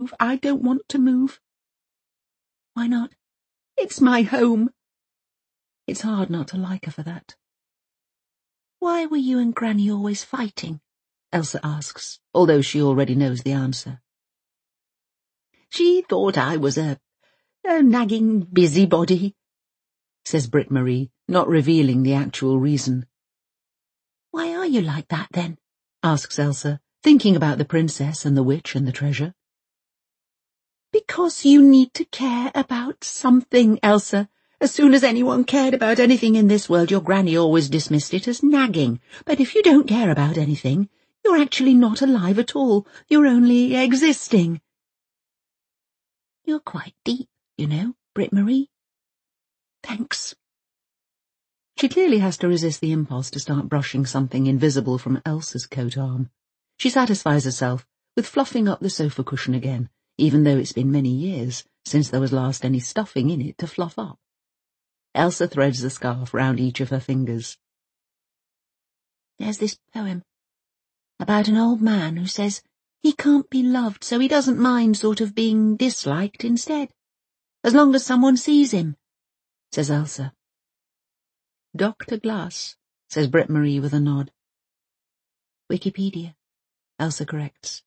move. I don't want to move. Why not? It's my home. It's hard not to like her for that. Why were you and Granny always fighting? Elsa asks, although she already knows the answer. She thought I was a nagging busybody, says Britt-Marie, not revealing the actual reason. Why are you like that, then? Asks Elsa, thinking about the princess and the witch and the treasure. Because you need to care about something, Elsa. As soon as anyone cared about anything in this world, your granny always dismissed it as nagging. But if you don't care about anything, you're actually not alive at all. You're only existing. You're quite deep, you know, Britt-Marie. Thanks. She clearly has to resist the impulse to start brushing something invisible from Elsa's coat arm. She satisfies herself with fluffing up the sofa cushion again, even though it's been many years since there was last any stuffing in it to fluff up. Elsa threads the scarf round each of her fingers. There's this poem about an old man who says he can't be loved, so he doesn't mind sort of being disliked instead, as long as someone sees him, says Elsa. Dr. Glass, says Britt-Marie with a nod. Wikipedia, Elsa corrects.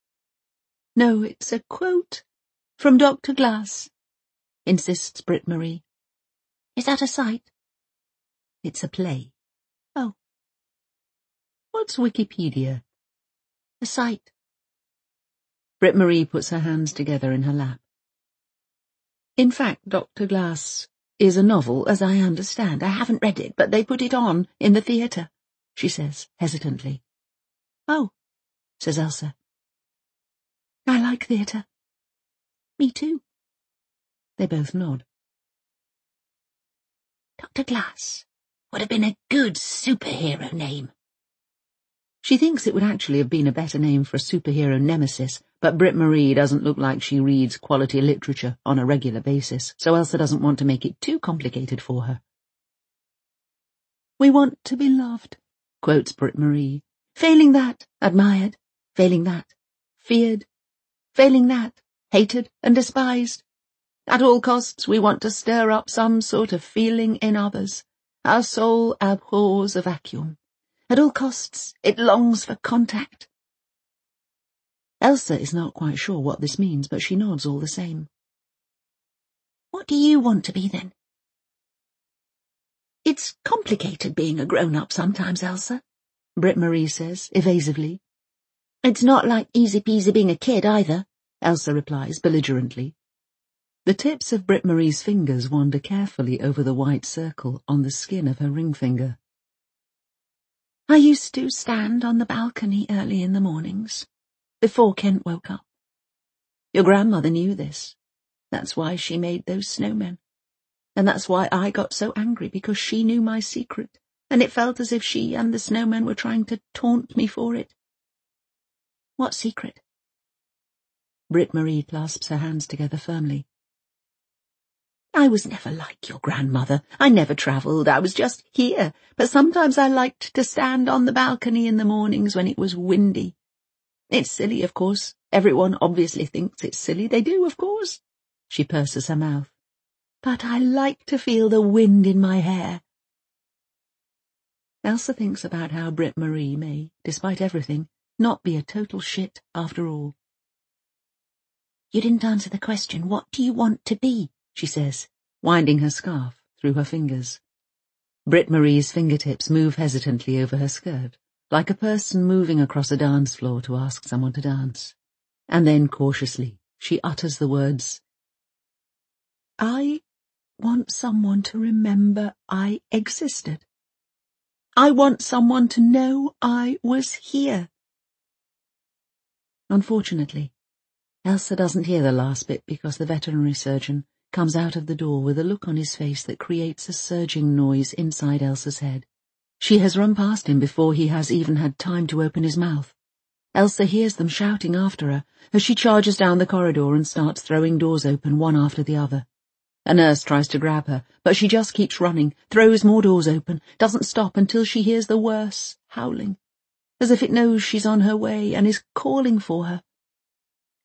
No, it's a quote from Dr. Glass, insists Britt-Marie. Is that a site? It's a play. Oh. What's Wikipedia? A site. Britt-Marie puts her hands together in her lap. In fact, Dr. Glass is a novel, as I understand. I haven't read it, but they put it on in the theatre, she says, hesitantly. Oh, says Elsa. I like theatre. Me too. They both nod. Dr. Glass would have been a good superhero name. She thinks it would actually have been a better name for a superhero nemesis, but Britt-Marie doesn't look like she reads quality literature on a regular basis, so Elsa doesn't want to make it too complicated for her. We want to be loved, quotes Britt-Marie. Failing that, admired. Failing that, feared. Failing that, hated and despised. At all costs, we want to stir up some sort of feeling in others. Our soul abhors a vacuum. At all costs, it longs for contact. Elsa is not quite sure what this means, but she nods all the same. What do you want to be, then? It's complicated being a grown-up sometimes, Elsa, Britt-Marie says, evasively. It's not like easy-peasy being a kid, either, Elsa replies belligerently. The tips of Britt-Marie's fingers wander carefully over the white circle on the skin of her ring finger. I used to stand on the balcony early in the mornings, before Kent woke up. Your grandmother knew this. That's why she made those snowmen. And that's why I got so angry, because she knew my secret, and it felt as if she and the snowmen were trying to taunt me for it. What secret? Britt-Marie clasps her hands together firmly. I was never like your grandmother. I never travelled. I was just here. But sometimes I liked to stand on the balcony in the mornings when it was windy. It's silly, of course. Everyone obviously thinks it's silly. They do, of course. She purses her mouth. But I like to feel the wind in my hair. Elsa thinks about how Britt-Marie may, despite everything, not be a total shit after all. You didn't answer the question. What do you want to be? She says, winding her scarf through her fingers. Britt-Marie's fingertips move hesitantly over her skirt, like a person moving across a dance floor to ask someone to dance. And then, cautiously, she utters the words, I want someone to remember I existed. I want someone to know I was here. Unfortunately, Elsa doesn't hear the last bit because the veterinary surgeon comes out of the door with a look on his face that creates a surging noise inside Elsa's head. She has run past him before he has even had time to open his mouth. Elsa hears them shouting after her as she charges down the corridor and starts throwing doors open one after the other. A nurse tries to grab her, but she just keeps running, throws more doors open, doesn't stop until she hears the worse howling, as if it knows she's on her way and is calling for her.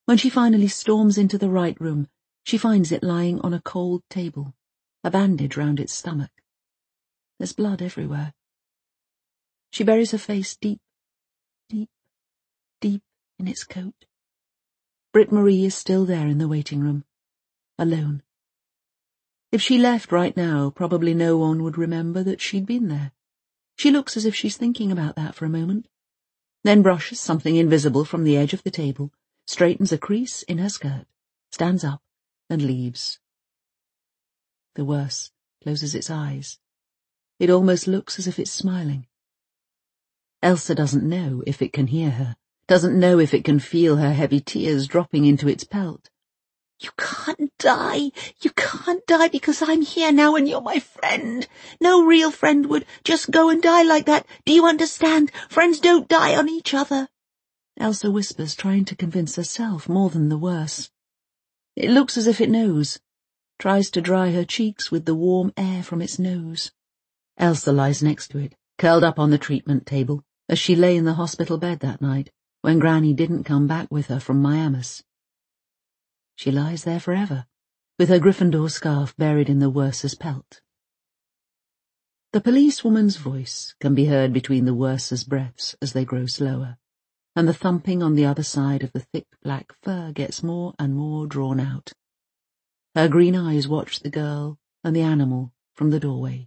When she finally storms into the right room, she finds it lying on a cold table, a bandage round its stomach. There's blood everywhere. She buries her face deep, deep, deep in its coat. Britt-Marie is still there in the waiting room, alone. If she left right now, probably no one would remember that she'd been there. She looks as if she's thinking about that for a moment, then brushes something invisible from the edge of the table, straightens a crease in her skirt, stands up, and leaves. The worse closes its eyes. It almost looks as if it's smiling. Elsa doesn't know if it can hear her, doesn't know if it can feel her heavy tears dropping into its pelt. You can't die because I'm here now and you're my friend. No real friend would just go and die like that. Do you understand? Friends don't die on each other. Elsa whispers, trying to convince herself more than the worse. It looks as if it knows, tries to dry her cheeks with the warm air from its nose. Elsa lies next to it, curled up on the treatment table, as she lay in the hospital bed that night, when Granny didn't come back with her from Miamis. She lies there forever, with her Gryffindor scarf buried in the Wursa's pelt. The policewoman's voice can be heard between the Wursa's breaths as they grow slower, and the thumping on the other side of the thick black fur gets more and more drawn out. Her green eyes watch the girl and the animal from the doorway.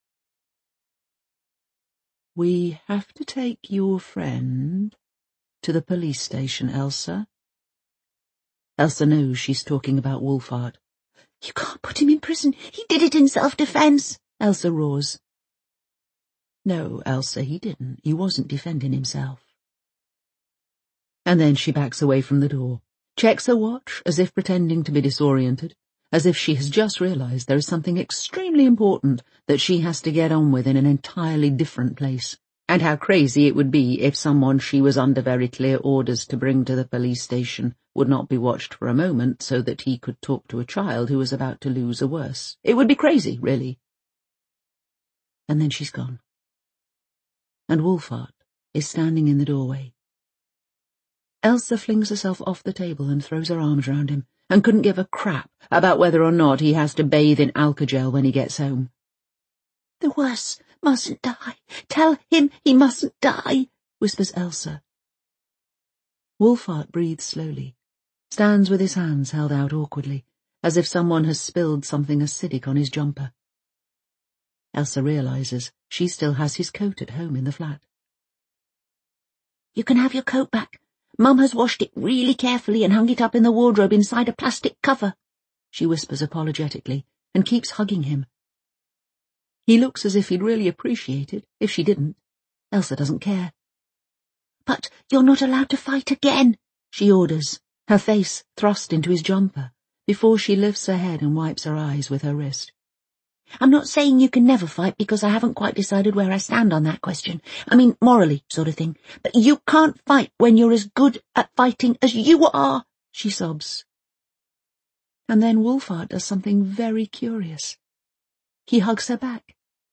We have to take your friend to the police station, Elsa. Elsa knows she's talking about Wolfhart. You can't put him in prison. He did it in self-defense, Elsa roars. No, Elsa, he didn't. He wasn't defending himself. And then she backs away from the door, checks her watch as if pretending to be disoriented, as if she has just realized there is something extremely important that she has to get on with in an entirely different place, and how crazy it would be if someone she was under very clear orders to bring to the police station would not be watched for a moment so that he could talk to a child who was about to lose a worse. It would be crazy, really. And then she's gone. And Wolfhart is standing in the doorway. Elsa flings herself off the table and throws her arms round him, and couldn't give a crap about whether or not he has to bathe in Alka-Gel when he gets home. The worse mustn't die. Tell him he mustn't die, whispers Elsa. Wolfhart breathes slowly, stands with his hands held out awkwardly, as if someone has spilled something acidic on his jumper. Elsa realizes she still has his coat at home in the flat. You can have your coat back. Mum has washed it really carefully and hung it up in the wardrobe inside a plastic cover, she whispers apologetically, and keeps hugging him. He looks as if he'd really appreciate it if she didn't. Elsa doesn't care. But you're not allowed to fight again, she orders, her face thrust into his jumper, before she lifts her head and wipes her eyes with her wrist. I'm not saying you can never fight because I haven't quite decided where I stand on that question. I mean, morally, sort of thing. But you can't fight when you're as good at fighting as you are, she sobs. And then Wolfhart does something very curious. He hugs her back.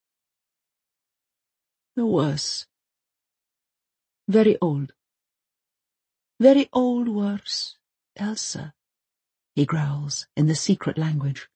The worse. Very old. Very old worse, Elsa, he growls in the secret language.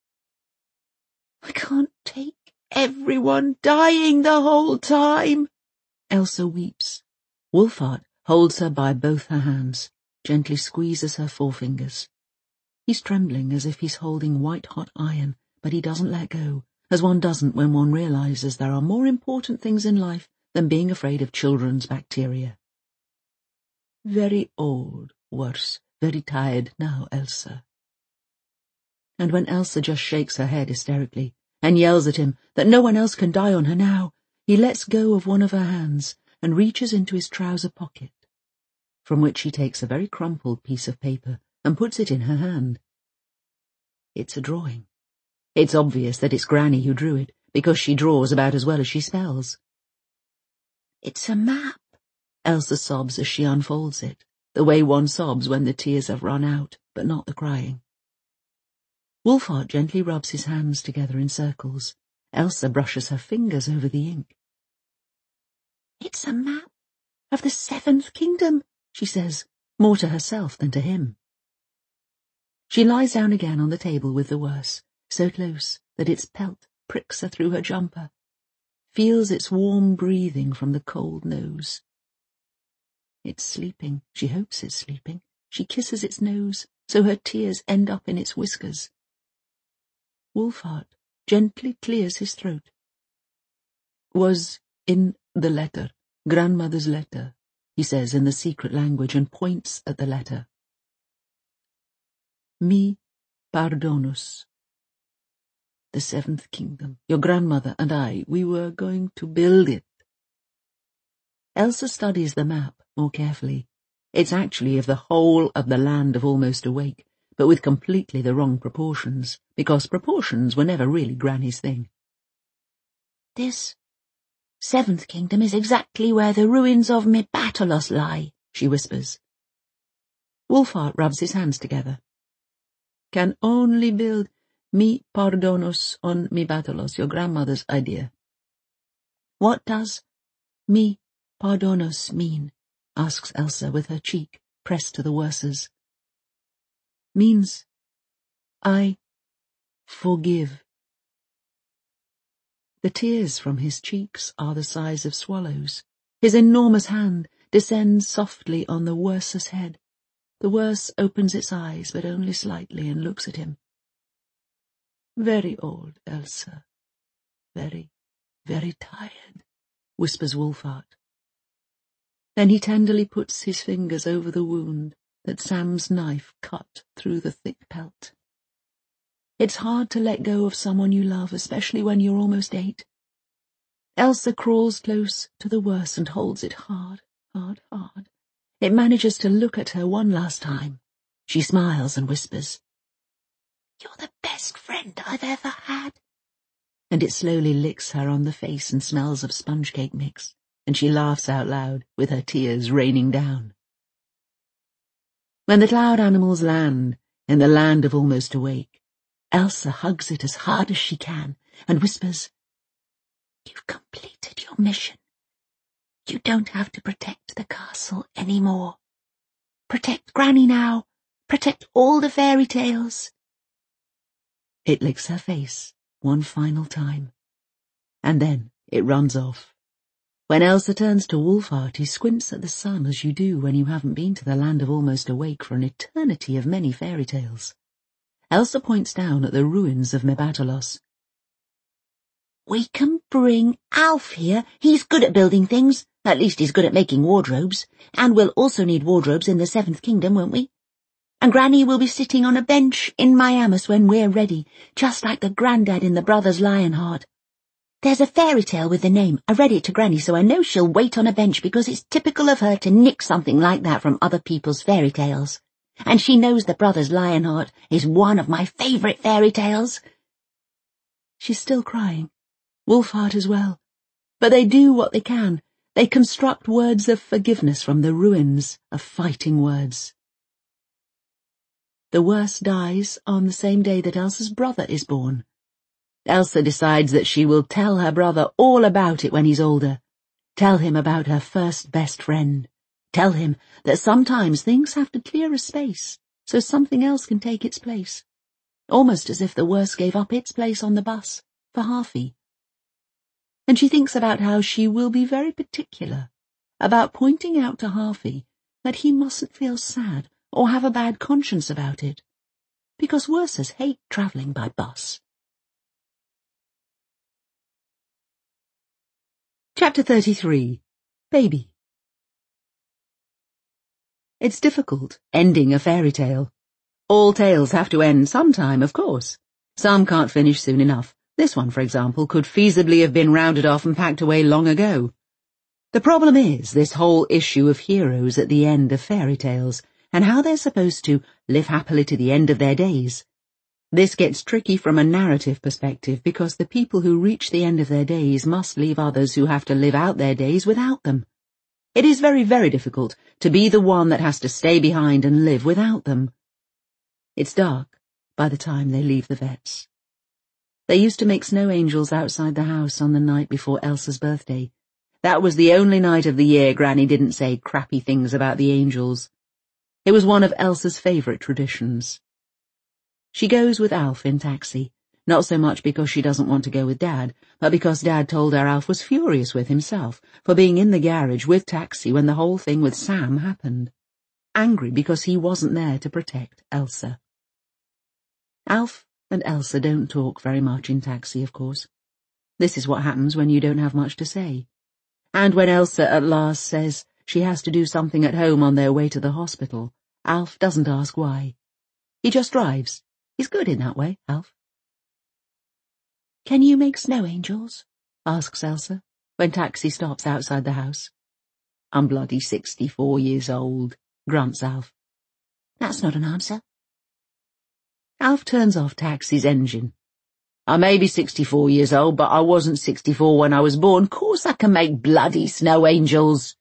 I can't take everyone dying the whole time. Elsa weeps. Wolfhart holds her by both her hands, gently squeezes her forefingers. He's trembling as if he's holding white-hot iron, but he doesn't let go, as one doesn't when one realizes there are more important things in life than being afraid of children's bacteria. Very old, worse, very tired now, Elsa. And when Elsa just shakes her head hysterically and yells at him that no one else can die on her now, he lets go of one of her hands and reaches into his trouser pocket, from which he takes a very crumpled piece of paper and puts it in her hand. It's a drawing. It's obvious that it's Granny who drew it, because she draws about as well as she spells. It's a map, Elsa sobs as she unfolds it, the way one sobs when the tears have run out, but not the crying. Wolfhart gently rubs his hands together in circles. Elsa brushes her fingers over the ink. It's a map of the Seventh Kingdom, she says, more to herself than to him. She lies down again on the table with the worse, so close that its pelt pricks her through her jumper, feels its warm breathing from the cold nose. It's sleeping. She hopes it's sleeping. She kisses its nose, so her tears end up in its whiskers. Wolfheart gently clears his throat. "Was in the letter, grandmother's letter," he says in the secret language and points at the letter. "Mi pardonus. The seventh kingdom. Your grandmother and I, we were going to build it." Elsa studies the map more carefully. It's actually of the whole of the land of Almost Awake, but with completely the wrong proportions, because proportions were never really Granny's thing. "This seventh kingdom is exactly where the ruins of Mepatolos lie," she whispers. Wolfheart rubs his hands together. "Can only build mi pardonos on Mepatolos, your grandmother's idea." "What does mi pardonos mean?" asks Elsa with her cheek pressed to the worse's. "Means I forgive." The tears from his cheeks are the size of swallows. His enormous hand descends softly on the worse's head. The worse opens its eyes, but only slightly, and looks at him. "Very old, Elsa. Very, very tired," whispers Wolfheart. Then he tenderly puts his fingers over the wound that Sam's knife cut through the thick pelt. It's hard to let go of someone you love, especially when you're almost 8. Elsa crawls close to the worse and holds it hard, hard, hard. It manages to look at her one last time. She smiles and whispers, "You're the best friend I've ever had." And it slowly licks her on the face and smells of sponge cake mix, and she laughs out loud with her tears raining down. When the cloud animals land in the land of Almost Awake, Elsa hugs it as hard as she can and whispers, "You've completed your mission. You don't have to protect the castle anymore. Protect Granny now. Protect all the fairy tales." It licks her face one final time, and then it runs off. When Elsa turns to Wolfheart, he squints at the sun as you do when you haven't been to the land of Almost Awake for an eternity of many fairy tales. Elsa points down at the ruins of Mepatolos. "We can bring Alf here. He's good at building things. At least he's good at making wardrobes. And we'll also need wardrobes in the seventh kingdom, won't we? And Granny will be sitting on a bench in Miamis when we're ready, just like the granddad in the Brothers Lionheart. There's a fairy tale with the name. I read it to Granny, so I know she'll wait on a bench because it's typical of her to nick something like that from other people's fairy tales. And she knows the Brothers Lionheart is one of my favourite fairy tales." She's still crying. Wolfheart as well. But they do what they can. They construct words of forgiveness from the ruins of fighting words. The worse dies on the same day that Elsa's brother is born. Elsa decides that she will tell her brother all about it when he's older. Tell him about her first best friend. Tell him that sometimes things have to clear a space so something else can take its place. Almost as if the worse gave up its place on the bus for Harfie. And she thinks about how she will be very particular about pointing out to Harfie that he mustn't feel sad or have a bad conscience about it, because worses hate travelling by bus. Chapter 33. Baby. It's difficult, ending a fairy tale. All tales have to end sometime, of course. Some can't finish soon enough. This one, for example, could feasibly have been rounded off and packed away long ago. The problem is this whole issue of heroes at the end of fairy tales, and how they're supposed to live happily to the end of their days. This gets tricky from a narrative perspective because the people who reach the end of their days must leave others who have to live out their days without them. It is very, very difficult to be the one that has to stay behind and live without them. It's dark by the time they leave the vets. They used to make snow angels outside the house on the night before Elsa's birthday. That was the only night of the year Granny didn't say crappy things about the angels. It was one of Elsa's favourite traditions. She goes with Alf in taxi, not so much because she doesn't want to go with Dad, but because Dad told her Alf was furious with himself for being in the garage with Taxi when the whole thing with Sam happened. Angry because he wasn't there to protect Elsa. Alf and Elsa don't talk very much in Taxi, of course. This is what happens when you don't have much to say. And when Elsa at last says she has to do something at home on their way to the hospital, Alf doesn't ask why. He just drives. He's good in that way, Alf. "Can you make snow angels?" asks Elsa, when Taxi stops outside the house. "I'm bloody 64 years old," grunts Alf. "That's not an answer." Alf turns off Taxi's engine. "I may be 64 years old, but I wasn't 64 when I was born. Course I can make bloody snow angels."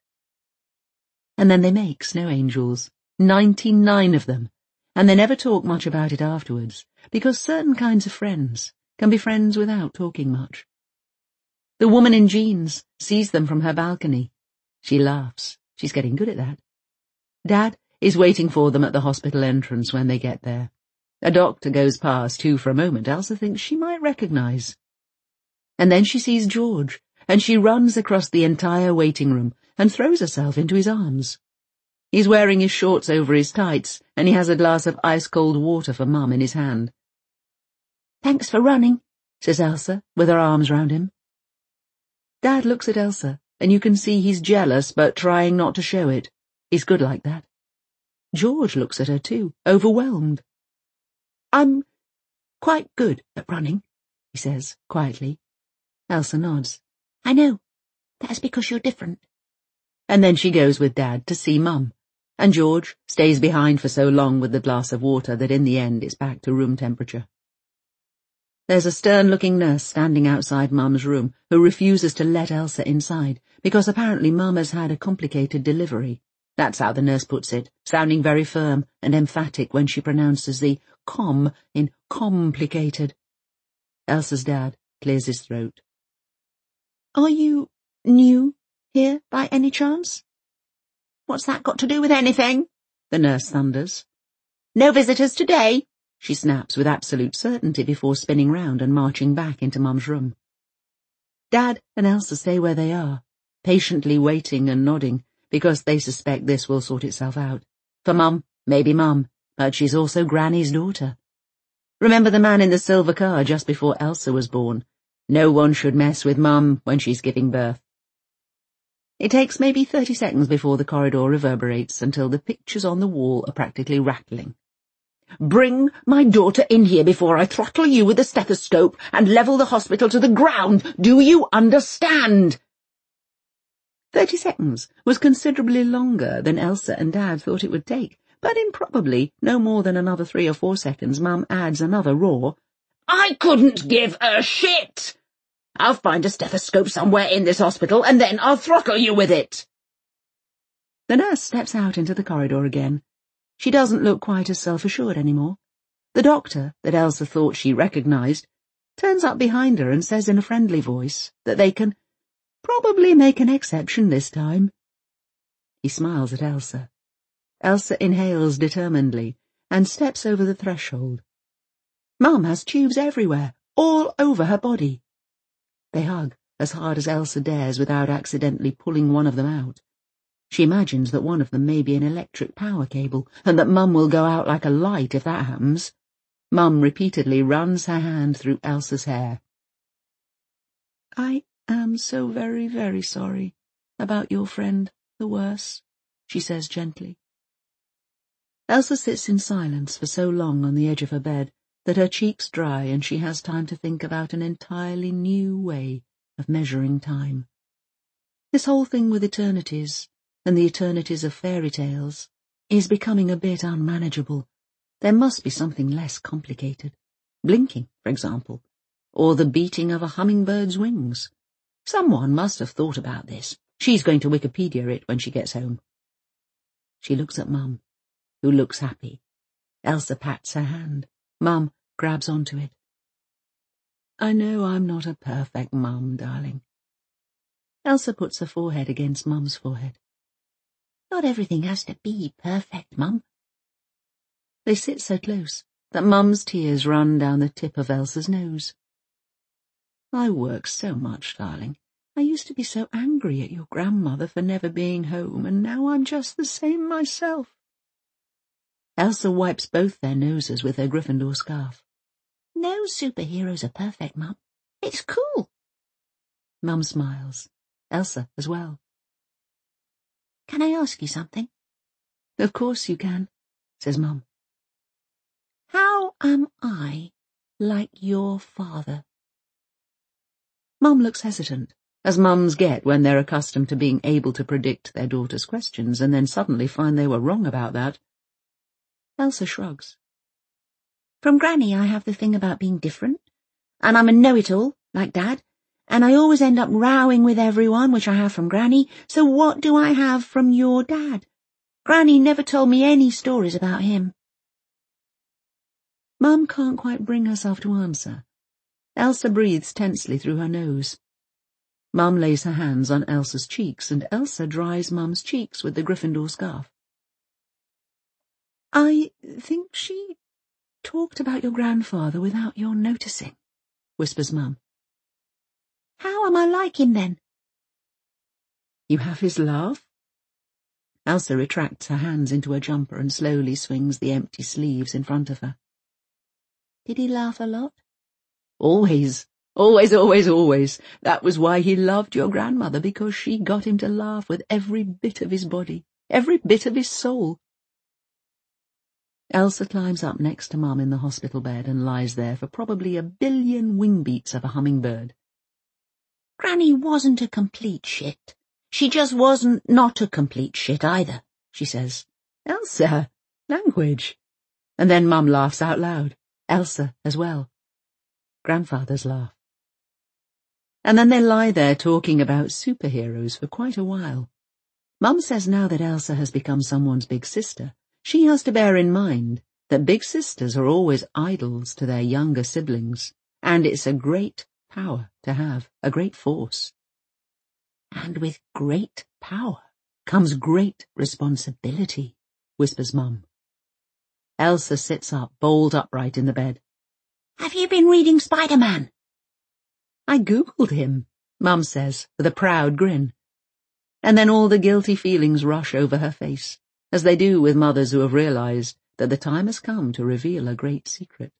And then they make snow angels, 99 of them, and they never talk much about it afterwards, because certain kinds of friends can be friends without talking much. The woman in jeans sees them from her balcony. She laughs. She's getting good at that. Dad is waiting for them at the hospital entrance when they get there. A doctor goes past who, for a moment, Elsa thinks she might recognise. And then she sees George, and she runs across the entire waiting room and throws herself into his arms. He's wearing his shorts over his tights, and he has a glass of ice-cold water for Mum in his hand. "Thanks for running," says Elsa, with her arms round him. Dad looks at Elsa, and you can see he's jealous, but trying not to show it. He's good like that. George looks at her too, overwhelmed. "I'm quite good at running," he says, quietly. Elsa nods. "I know. That's because you're different." And then she goes with Dad to see Mum, and George stays behind for so long with the glass of water that in the end it's back to room temperature. There's a stern-looking nurse standing outside Mum's room who refuses to let Elsa inside, because apparently Mum has had a complicated delivery. That's how the nurse puts it, sounding very firm and emphatic when she pronounces the com in complicated. Elsa's dad clears his throat. "Are you new here by any chance?" "What's that got to do with anything?" the nurse thunders. "No visitors today," she snaps with absolute certainty before spinning round and marching back into Mum's room. Dad and Elsa stay where they are, patiently waiting and nodding, because they suspect this will sort itself out. For Mum, maybe Mum, but she's also Granny's daughter. Remember the man in the silver car just before Elsa was born? No one should mess with Mum when she's giving birth. It takes maybe 30 seconds before the corridor reverberates until the pictures on the wall are practically rattling. "Bring my daughter in here before I throttle you with a stethoscope and level the hospital to the ground. Do you understand?" 30 seconds was considerably longer than Elsa and Dad thought it would take, but in probably no more than another 3 or 4 seconds Mum adds another roar. "I couldn't give a shit! I'll find a stethoscope somewhere in this hospital, and then I'll throttle you with it." The nurse steps out into the corridor again. She doesn't look quite as self-assured anymore. The doctor, that Elsa thought she recognised, turns up behind her and says in a friendly voice that they can probably make an exception this time. He smiles at Elsa. Elsa inhales determinedly and steps over the threshold. Mum has tubes everywhere, all over her body. They hug as hard as Elsa dares without accidentally pulling one of them out. She imagines that one of them may be an electric power cable, and that Mum will go out like a light if that happens. Mum repeatedly runs her hand through Elsa's hair. "I am so very, very sorry about your friend, the worse," she says gently. Elsa sits in silence for so long on the edge of her bed that her cheeks dry and she has time to think about an entirely new way of measuring time. This whole thing with eternities, and the eternities of fairy tales, is becoming a bit unmanageable. There must be something less complicated. Blinking, for example, or the beating of a hummingbird's wings. Someone must have thought about this. She's going to Wikipedia it when she gets home. She looks at Mum, who looks happy. Elsa pats her hand. Mum grabs onto it. "I know I'm not a perfect mum, darling." Elsa puts her forehead against Mum's forehead. "Not everything has to be perfect, Mum. They sit so close that Mum's tears run down the tip of Elsa's nose. I work so much, darling. I used to be so angry at your grandmother for never being home, and now I'm just the same myself. Elsa wipes both their noses with her Gryffindor scarf. No superheroes are perfect, Mum. It's cool. Mum smiles. Elsa as well. Can I ask you something? Of course you can, says Mum. How am I like your father? Mum looks hesitant, as mums get when they're accustomed to being able to predict their daughter's questions and then suddenly find they were wrong about that. Elsa shrugs. From Granny I have the thing about being different, and I'm a know-it-all, like Dad, and I always end up rowing with everyone, which I have from Granny, so what do I have from your dad? Granny never told me any stories about him. Mum can't quite bring herself to answer. Elsa breathes tensely through her nose. Mum lays her hands on Elsa's cheeks, and Elsa dries Mum's cheeks with the Gryffindor scarf. I think she talked about your grandfather without your noticing, whispers Mum. How am I like him then? You have his laugh? Elsa retracts her hands into her jumper and slowly swings the empty sleeves in front of her. Did he laugh a lot? Always. Always, always, always. That was why he loved your grandmother, because she got him to laugh with every bit of his body, every bit of his soul. Elsa climbs up next to Mum in the hospital bed and lies there for probably 1 billion wing beats of a hummingbird. Granny wasn't a complete shit. She just wasn't not a complete shit either, she says. Elsa, language. And then Mum laughs out loud. Elsa as well. Grandfather's laugh. And then they lie there talking about superheroes for quite a while. Mum says now that Elsa has become someone's big sister, she has to bear in mind that big sisters are always idols to their younger siblings, and it's a great power to have, a great force. And with great power comes great responsibility, whispers Mum. Elsa sits up, bolt upright in the bed. Have you been reading Spider-Man? I googled him, Mum says, with a proud grin. And then all the guilty feelings rush over her face, as they do with mothers who have realized that the time has come to reveal a great secret.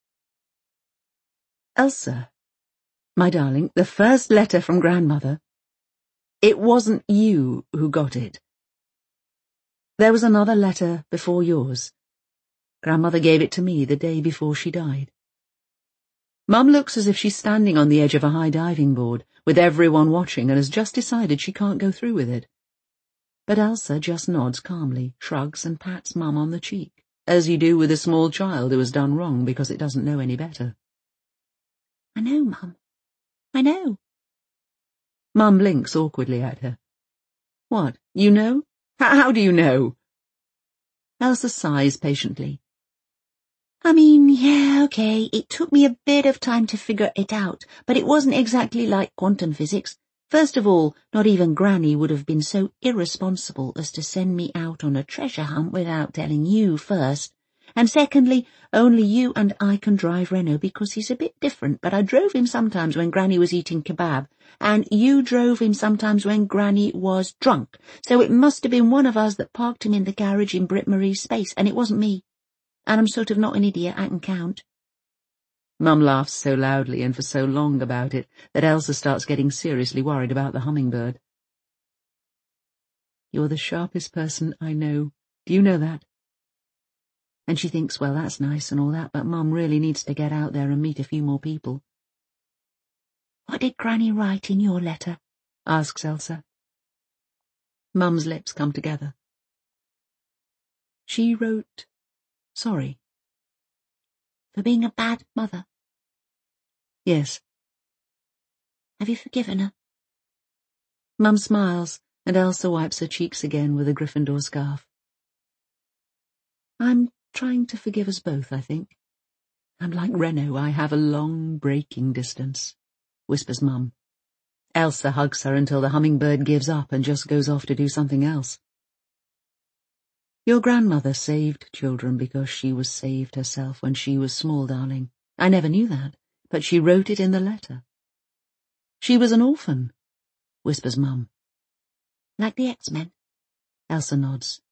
Elsa, my darling, the first letter from Grandmother, it wasn't you who got it. There was another letter before yours. Grandmother gave it to me the day before she died. Mum looks as if she's standing on the edge of a high diving board, with everyone watching, and has just decided she can't go through with it. But Elsa just nods calmly, shrugs and pats Mum on the cheek, as you do with a small child who has done wrong because it doesn't know any better. I know, Mum. I know. Mum blinks awkwardly at her. What, you know? How do you know? Elsa sighs patiently. I mean, yeah, okay, it took me a bit of time to figure it out, but it wasn't exactly like quantum physics. First of all, not even Granny would have been so irresponsible as to send me out on a treasure hunt without telling you first. And secondly, only you and I can drive Renault because he's a bit different, but I drove him sometimes when Granny was eating kebab, and you drove him sometimes when Granny was drunk, so it must have been one of us that parked him in the garage in Brit Marie's space, and it wasn't me. And I'm sort of not an idiot, I can count. Mum laughs so loudly and for so long about it that Elsa starts getting seriously worried about the hummingbird. You're the sharpest person I know. Do you know that? And she thinks, well, that's nice and all that, but Mum really needs to get out there and meet a few more people. What did Granny write in your letter? Asks Elsa. Mum's lips come together. She wrote, sorry. For being a bad mother? Yes. Have you forgiven her? Mum smiles, and Elsa wipes her cheeks again with a Gryffindor scarf. I'm trying to forgive us both, I think. I'm like Renault, I have a long braking distance, whispers Mum. Elsa hugs her until the hummingbird gives up and just goes off to do something else. Your grandmother saved children because she was saved herself when she was small, darling. I never knew that, but she wrote it in the letter. She was an orphan, whispers Mum. Like the X-Men? Elsa nods.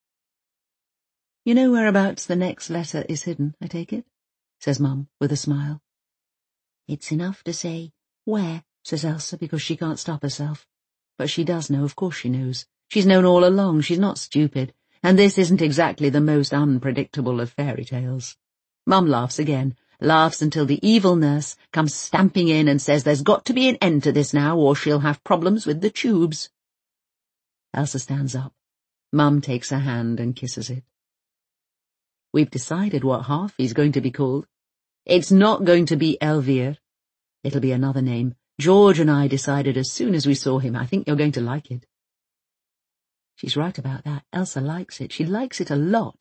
You know whereabouts the next letter is hidden, I take it? Says Mum, with a smile. It's enough to say, where? Says Elsa, because she can't stop herself. But she does know, of course she knows. She's known all along, she's not stupid, and this isn't exactly the most unpredictable of fairy tales. Mum laughs again, laughs until the evil nurse comes stamping in and says there's got to be an end to this now, or she'll have problems with the tubes. Elsa stands up. Mum takes her hand and kisses it. We've decided what Harfie's going to be called. It's not going to be Elvire. It'll be another name. George and I decided as soon as we saw him. I think you're going to like it. She's right about that. Elsa likes it. She likes it a lot.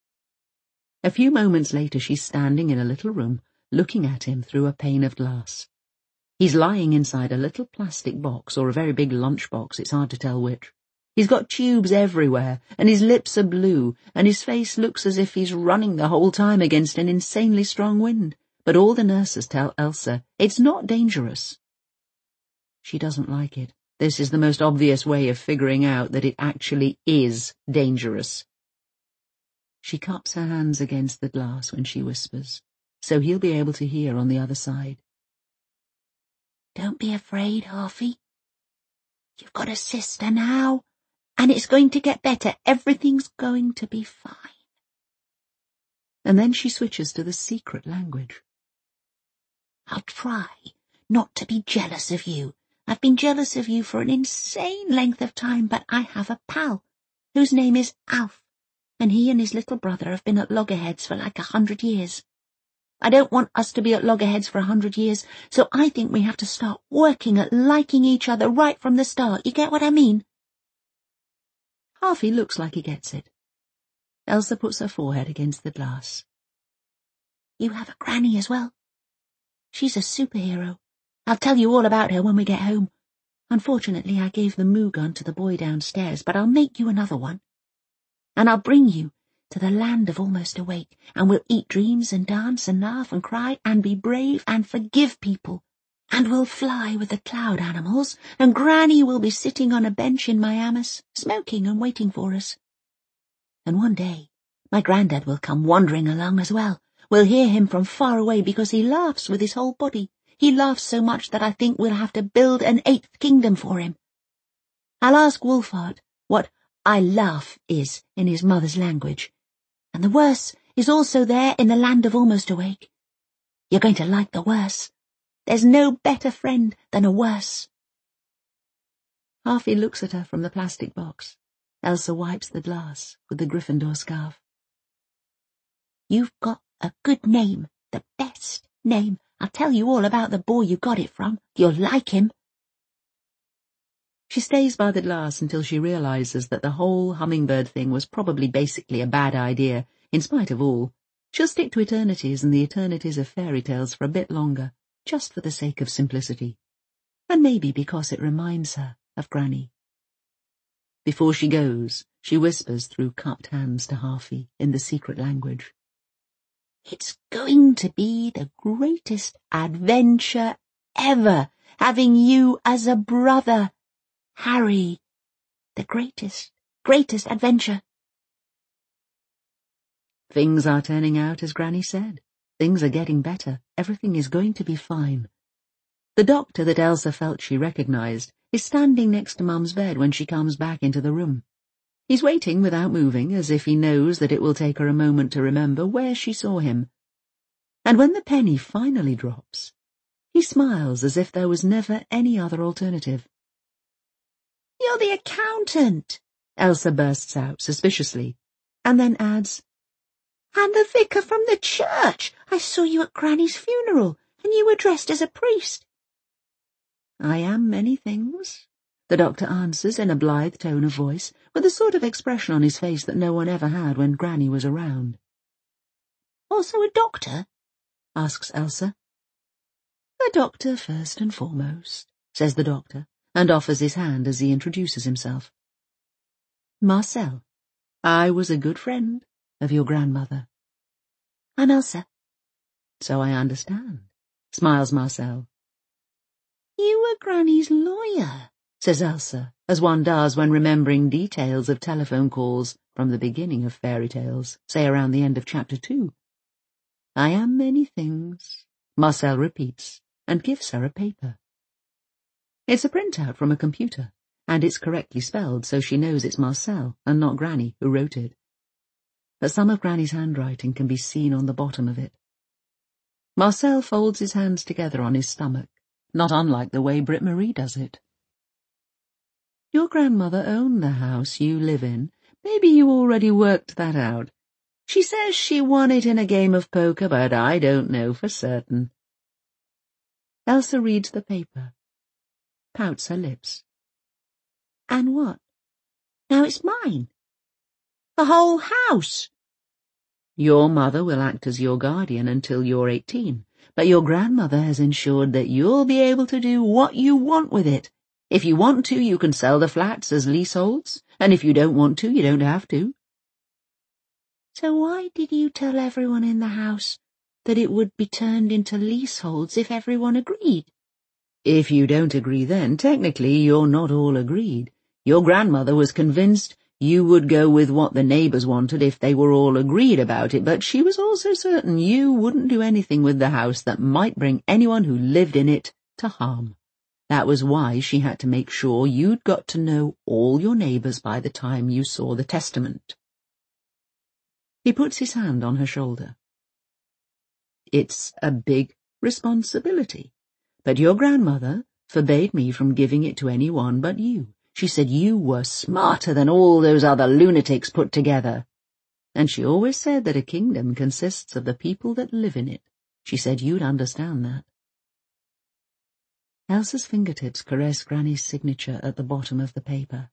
A few moments later she's standing in a little room, looking at him through a pane of glass. He's lying inside a little plastic box, or a very big lunch box, it's hard to tell which. He's got tubes everywhere, and his lips are blue, and his face looks as if he's running the whole time against an insanely strong wind. But all the nurses tell Elsa it's not dangerous. She doesn't like it. This is the most obvious way of figuring out that it actually is dangerous. She cups her hands against the glass when she whispers, so he'll be able to hear on the other side. Don't be afraid, Harfie. You've got a sister now, and it's going to get better. Everything's going to be fine. And then she switches to the secret language. I'll try not to be jealous of you. I've been jealous of you for an insane length of time, but I have a pal whose name is Alf, and he and his little brother have been at loggerheads for like 100 years. I don't want us to be at loggerheads for 100 years, so I think we have to start working at liking each other right from the start. You get what I mean? Harfie looks like he gets it. Elsa puts her forehead against the glass. You have a granny as well. She's a superhero. I'll tell you all about her when we get home. Unfortunately, I gave the moo gun to the boy downstairs, but I'll make you another one. And I'll bring you to the land of Almost Awake, and we'll eat dreams and dance and laugh and cry and be brave and forgive people. And we'll fly with the cloud animals, and Granny will be sitting on a bench in Miamis, smoking and waiting for us. And one day, my granddad will come wandering along as well. We'll hear him from far away because he laughs with his whole body. He laughs so much that I think we'll have to build an 8th kingdom for him. I'll ask Wolfhart what I laugh is in his mother's language. And the worse is also there in the land of Almost Awake. You're going to like the worse. There's no better friend than a worse. Harfie looks at her from the plastic box. Elsa wipes the glass with the Gryffindor scarf. You've got a good name, the best name. I'll tell you all about the boy you got it from. You'll like him. She stays by the glass until she realizes that the whole hummingbird thing was probably basically a bad idea, in spite of all. She'll stick to eternities and the eternities of fairy tales for a bit longer, just for the sake of simplicity. And maybe because it reminds her of Granny. Before she goes, she whispers through cupped hands to Harfie in the secret language. It's going to be the greatest adventure ever, having you as a brother, Harry. The greatest adventure. Things are turning out as Granny said. Things are getting better. Everything is going to be fine. The doctor that Elsa felt she recognized is standing next to Mum's bed when she comes back into the room. He's waiting without moving, as if he knows that it will take her a moment to remember where she saw him. And when the penny finally drops, he smiles as if there was never any other alternative. "You're the accountant," Elsa bursts out suspiciously, and then adds, "And the vicar from the church. I saw you at Granny's funeral, and you were dressed as a priest." "I am many things," the doctor answers in a blithe tone of voice, with a sort of expression on his face that no one ever had when Granny was around. "Also a doctor?" asks Elsa. "A doctor first and foremost," says the doctor, and offers his hand as he introduces himself. "Marcel, I was a good friend of your grandmother. I'm Elsa. So I understand, smiles Marcel. You were Granny's lawyer, says Elsa, as one does when remembering details of telephone calls from the beginning of fairy tales, say around the end of chapter 2. I am many things, Marcel repeats, and gives her a paper. It's a printout from a computer, and it's correctly spelled so she knows it's Marcel and not Granny who wrote it. But some of Granny's handwriting can be seen on the bottom of it. Marcel folds his hands together on his stomach, not unlike the way Britt Marie does it. Your grandmother owned the house you live in. Maybe you already worked that out. She says she won it in a game of poker, but I don't know for certain. Elsa reads the paper, pouts her lips. And what? Now it's mine. The whole house. Your mother will act as your guardian until you're 18, but your grandmother has ensured that you'll be able to do what you want with it. If you want to, you can sell the flats as leaseholds, and if you don't want to, you don't have to. So why did you tell everyone in the house that it would be turned into leaseholds if everyone agreed? If you don't agree then, technically you're not all agreed. Your grandmother was convinced you would go with what the neighbours wanted if they were all agreed about it, but she was also certain you wouldn't do anything with the house that might bring anyone who lived in it to harm. That was why she had to make sure you'd got to know all your neighbours by the time you saw the testament. He puts his hand on her shoulder. It's a big responsibility, but your grandmother forbade me from giving it to anyone but you. She said you were smarter than all those other lunatics put together. And she always said that a kingdom consists of the people that live in it. She said you'd understand that. Elsa's fingertips caress Granny's signature at the bottom of the paper.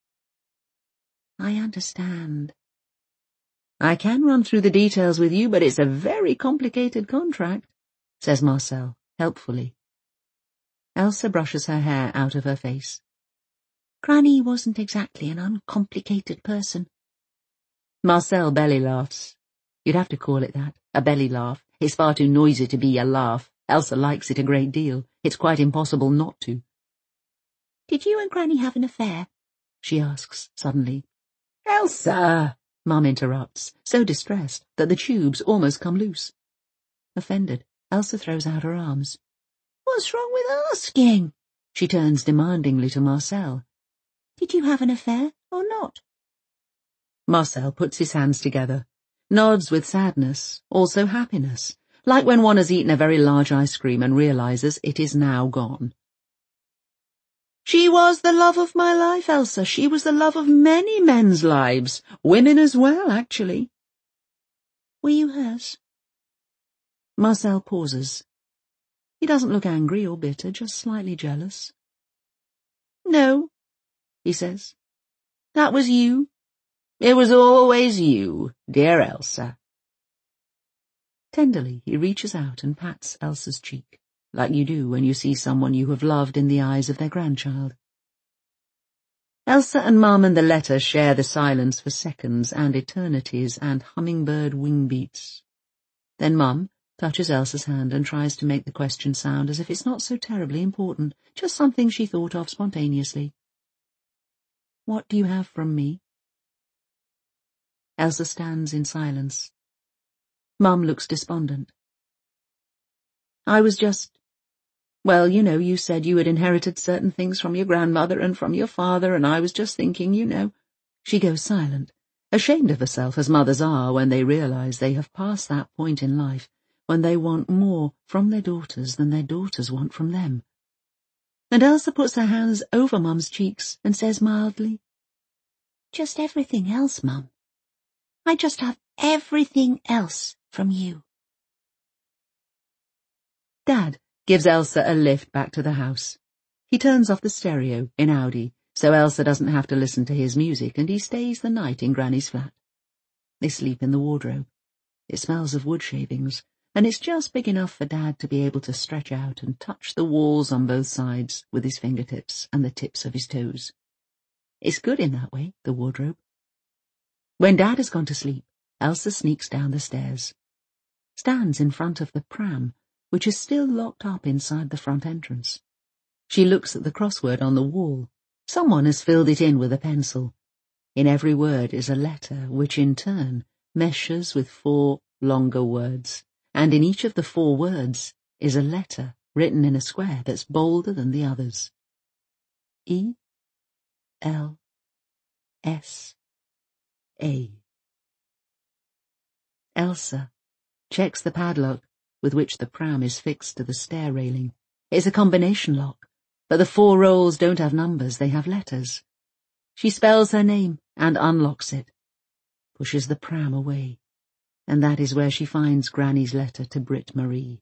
I understand. I can run through the details with you, but it's a very complicated contract, says Marcel, helpfully. Elsa brushes her hair out of her face. Granny wasn't exactly an uncomplicated person. Marcel belly laughs. You'd have to call it that, a belly laugh. It's far too noisy to be a laugh. Elsa likes it a great deal. It's quite impossible not to. Did you and Granny have an affair? She asks suddenly. Elsa! Mum interrupts, so distressed that the tubes almost come loose. Offended, Elsa throws out her arms. What's wrong with asking? She turns demandingly to Marcel. Did you have an affair or not? Marcel puts his hands together, nods with sadness, also happiness, like when one has eaten a very large ice cream and realizes it is now gone. She was the love of my life, Elsa. She was the love of many men's lives, women as well, actually. Were you hers? Marcel pauses. He doesn't look angry or bitter, just slightly jealous. No, he says. That was you. It was always you, dear Elsa. Tenderly, he reaches out and pats Elsa's cheek, like you do when you see someone you have loved in the eyes of their grandchild. Elsa and Mum and the letter share the silence for seconds and eternities and hummingbird wing beats. Then Mum touches Elsa's hand and tries to make the question sound as if it's not so terribly important, just something she thought of spontaneously. What do you have from me? Elsa stands in silence. Mum looks despondent. I was just... Well, you know, you said you had inherited certain things from your grandmother and from your father, and I was just thinking, you know... She goes silent, ashamed of herself as mothers are when they realize they have passed that point in life when they want more from their daughters than their daughters want from them. And Elsa puts her hands over Mum's cheeks and says mildly, Just everything else, Mum. I just have everything else from you. Dad gives Elsa a lift back to the house. He turns off the stereo in Audi, so Elsa doesn't have to listen to his music, and he stays the night in Granny's flat. They sleep in the wardrobe. It smells of wood shavings, and it's just big enough for Dad to be able to stretch out and touch the walls on both sides with his fingertips and the tips of his toes. It's good in that way, the wardrobe. When Dad has gone to sleep, Elsa sneaks down the stairs, stands in front of the pram, which is still locked up inside the front entrance. She looks at the crossword on the wall. Someone has filled it in with a pencil. In every word is a letter, which in turn meshes with 4 longer words, and in each of the 4 words is a letter written in a square that's bolder than the others. E, L, S, A. Elsa checks the padlock with which the pram is fixed to the stair railing. It's a combination lock, but the 4 rolls don't have numbers, they have letters. She spells her name and unlocks it, pushes the pram away, and that is where she finds Granny's letter to Britt Marie.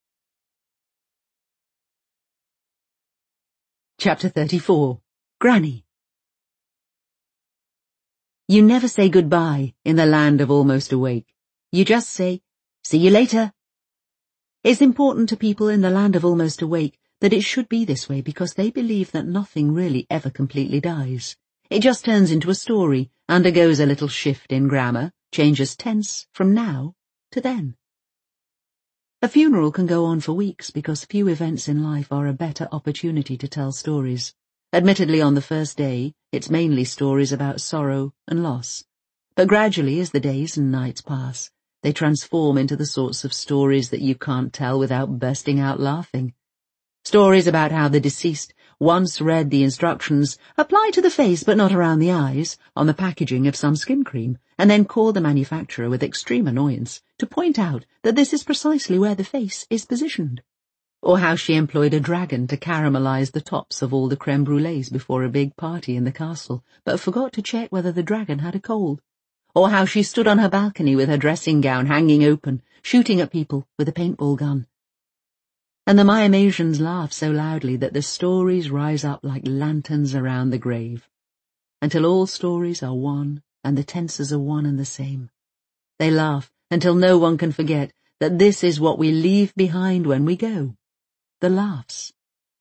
Chapter 34. Granny. You never say goodbye in the land of almost awake. You just say, see you later. It's important to people in the land of almost awake that it should be this way because they believe that nothing really ever completely dies. It just turns into a story, undergoes a little shift in grammar, changes tense from now to then. A funeral can go on for weeks because few events in life are a better opportunity to tell stories. Admittedly, on the first day, it's mainly stories about sorrow and loss. But gradually, as the days and nights pass, they transform into the sorts of stories that you can't tell without bursting out laughing. Stories about how the deceased once read the instructions, apply to the face but not around the eyes, on the packaging of some skin cream, and then called the manufacturer with extreme annoyance to point out that this is precisely where the face is positioned. Or how she employed a dragon to caramelize the tops of all the creme brulees before a big party in the castle, but forgot to check whether the dragon had a cold. Or how she stood on her balcony with her dressing gown hanging open, shooting at people with a paintball gun. And the Myomasians laugh so loudly that the stories rise up like lanterns around the grave, until all stories are one and the tenses are one and the same. They laugh until no one can forget that this is what we leave behind when we go. The laughs.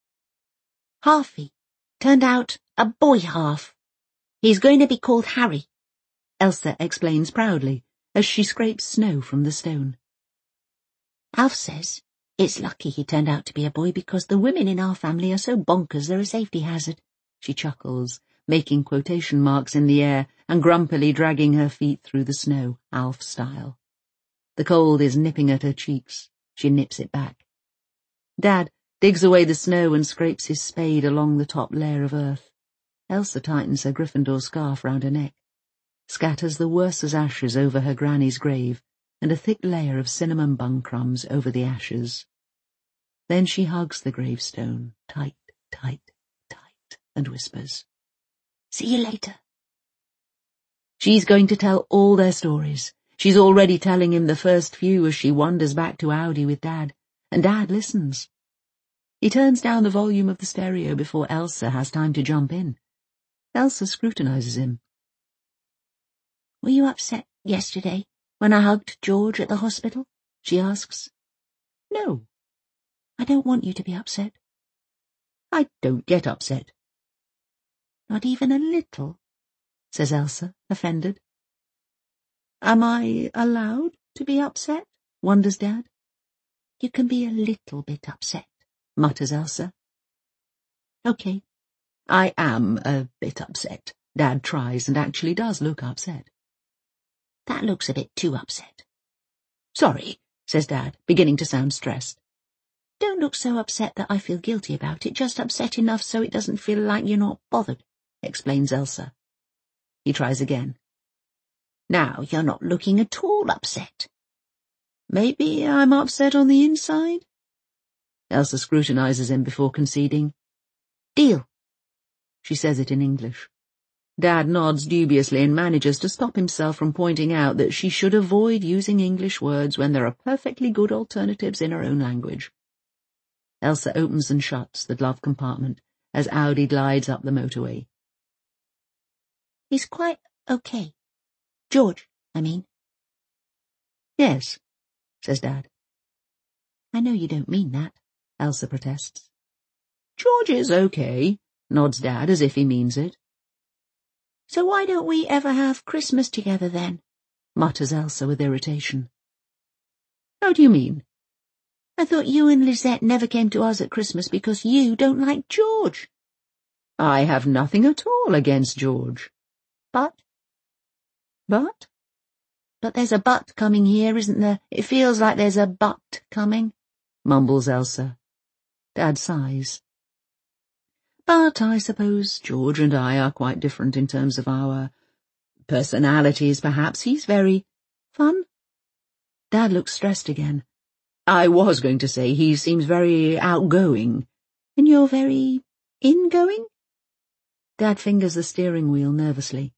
Halfie turned out a boy half. He's going to be called Harry, Elsa explains proudly as she scrapes snow from the stone. Alf says it's lucky he turned out to be a boy because the women in our family are so bonkers they're a safety hazard. She chuckles, making quotation marks in the air and grumpily dragging her feet through the snow, Alf style. The cold is nipping at her cheeks. She nips it back. Dad digs away the snow and scrapes his spade along the top layer of earth. Elsa tightens her Gryffindor scarf round her neck, scatters the Wurzel's ashes over her granny's grave, and a thick layer of cinnamon bun crumbs over the ashes. Then she hugs the gravestone, tight, tight, tight, and whispers, see you later. She's going to tell all their stories. She's already telling him the first few as she wanders back to Audi with Dad, and Dad listens. He turns down the volume of the stereo before Elsa has time to jump in. Elsa scrutinizes him. Were you upset yesterday when I hugged George at the hospital? She asks. No. I don't want you to be upset. I don't get upset. Not even a little, says Elsa, offended. Am I allowed to be upset? Wonders Dad. You can be a little bit upset, mutters Elsa. Okay, I am a bit upset. Dad tries and actually does look upset. That looks a bit too upset. Sorry, says Dad, beginning to sound stressed. Don't look so upset that I feel guilty about it, just upset enough so it doesn't feel like you're not bothered, explains Elsa. He tries again. Now you're not looking at all upset. Maybe I'm upset on the inside? Elsa scrutinizes him before conceding. Deal. She says it in English. Dad nods dubiously and manages to stop himself from pointing out that she should avoid using English words when there are perfectly good alternatives in her own language. Elsa opens and shuts the glove compartment as Audi glides up the motorway. He's quite okay. George, I mean. Yes, says Dad. I know you don't mean that, Elsa protests. George is okay, nods Dad as if he means it. So why don't we ever have Christmas together then? Mutters Elsa with irritation. How do you mean? I thought you and Lisette never came to us at Christmas because you don't like George. I have nothing at all against George. But? But? But there's a but coming here, isn't there? It feels like there's a but coming, mumbles Elsa. Dad sighs. But I suppose George and I are quite different in terms of our personalities, perhaps. He's very fun. Dad looks stressed again. I was going to say he seems very outgoing. And you're very ingoing? Dad fingers the steering wheel nervously.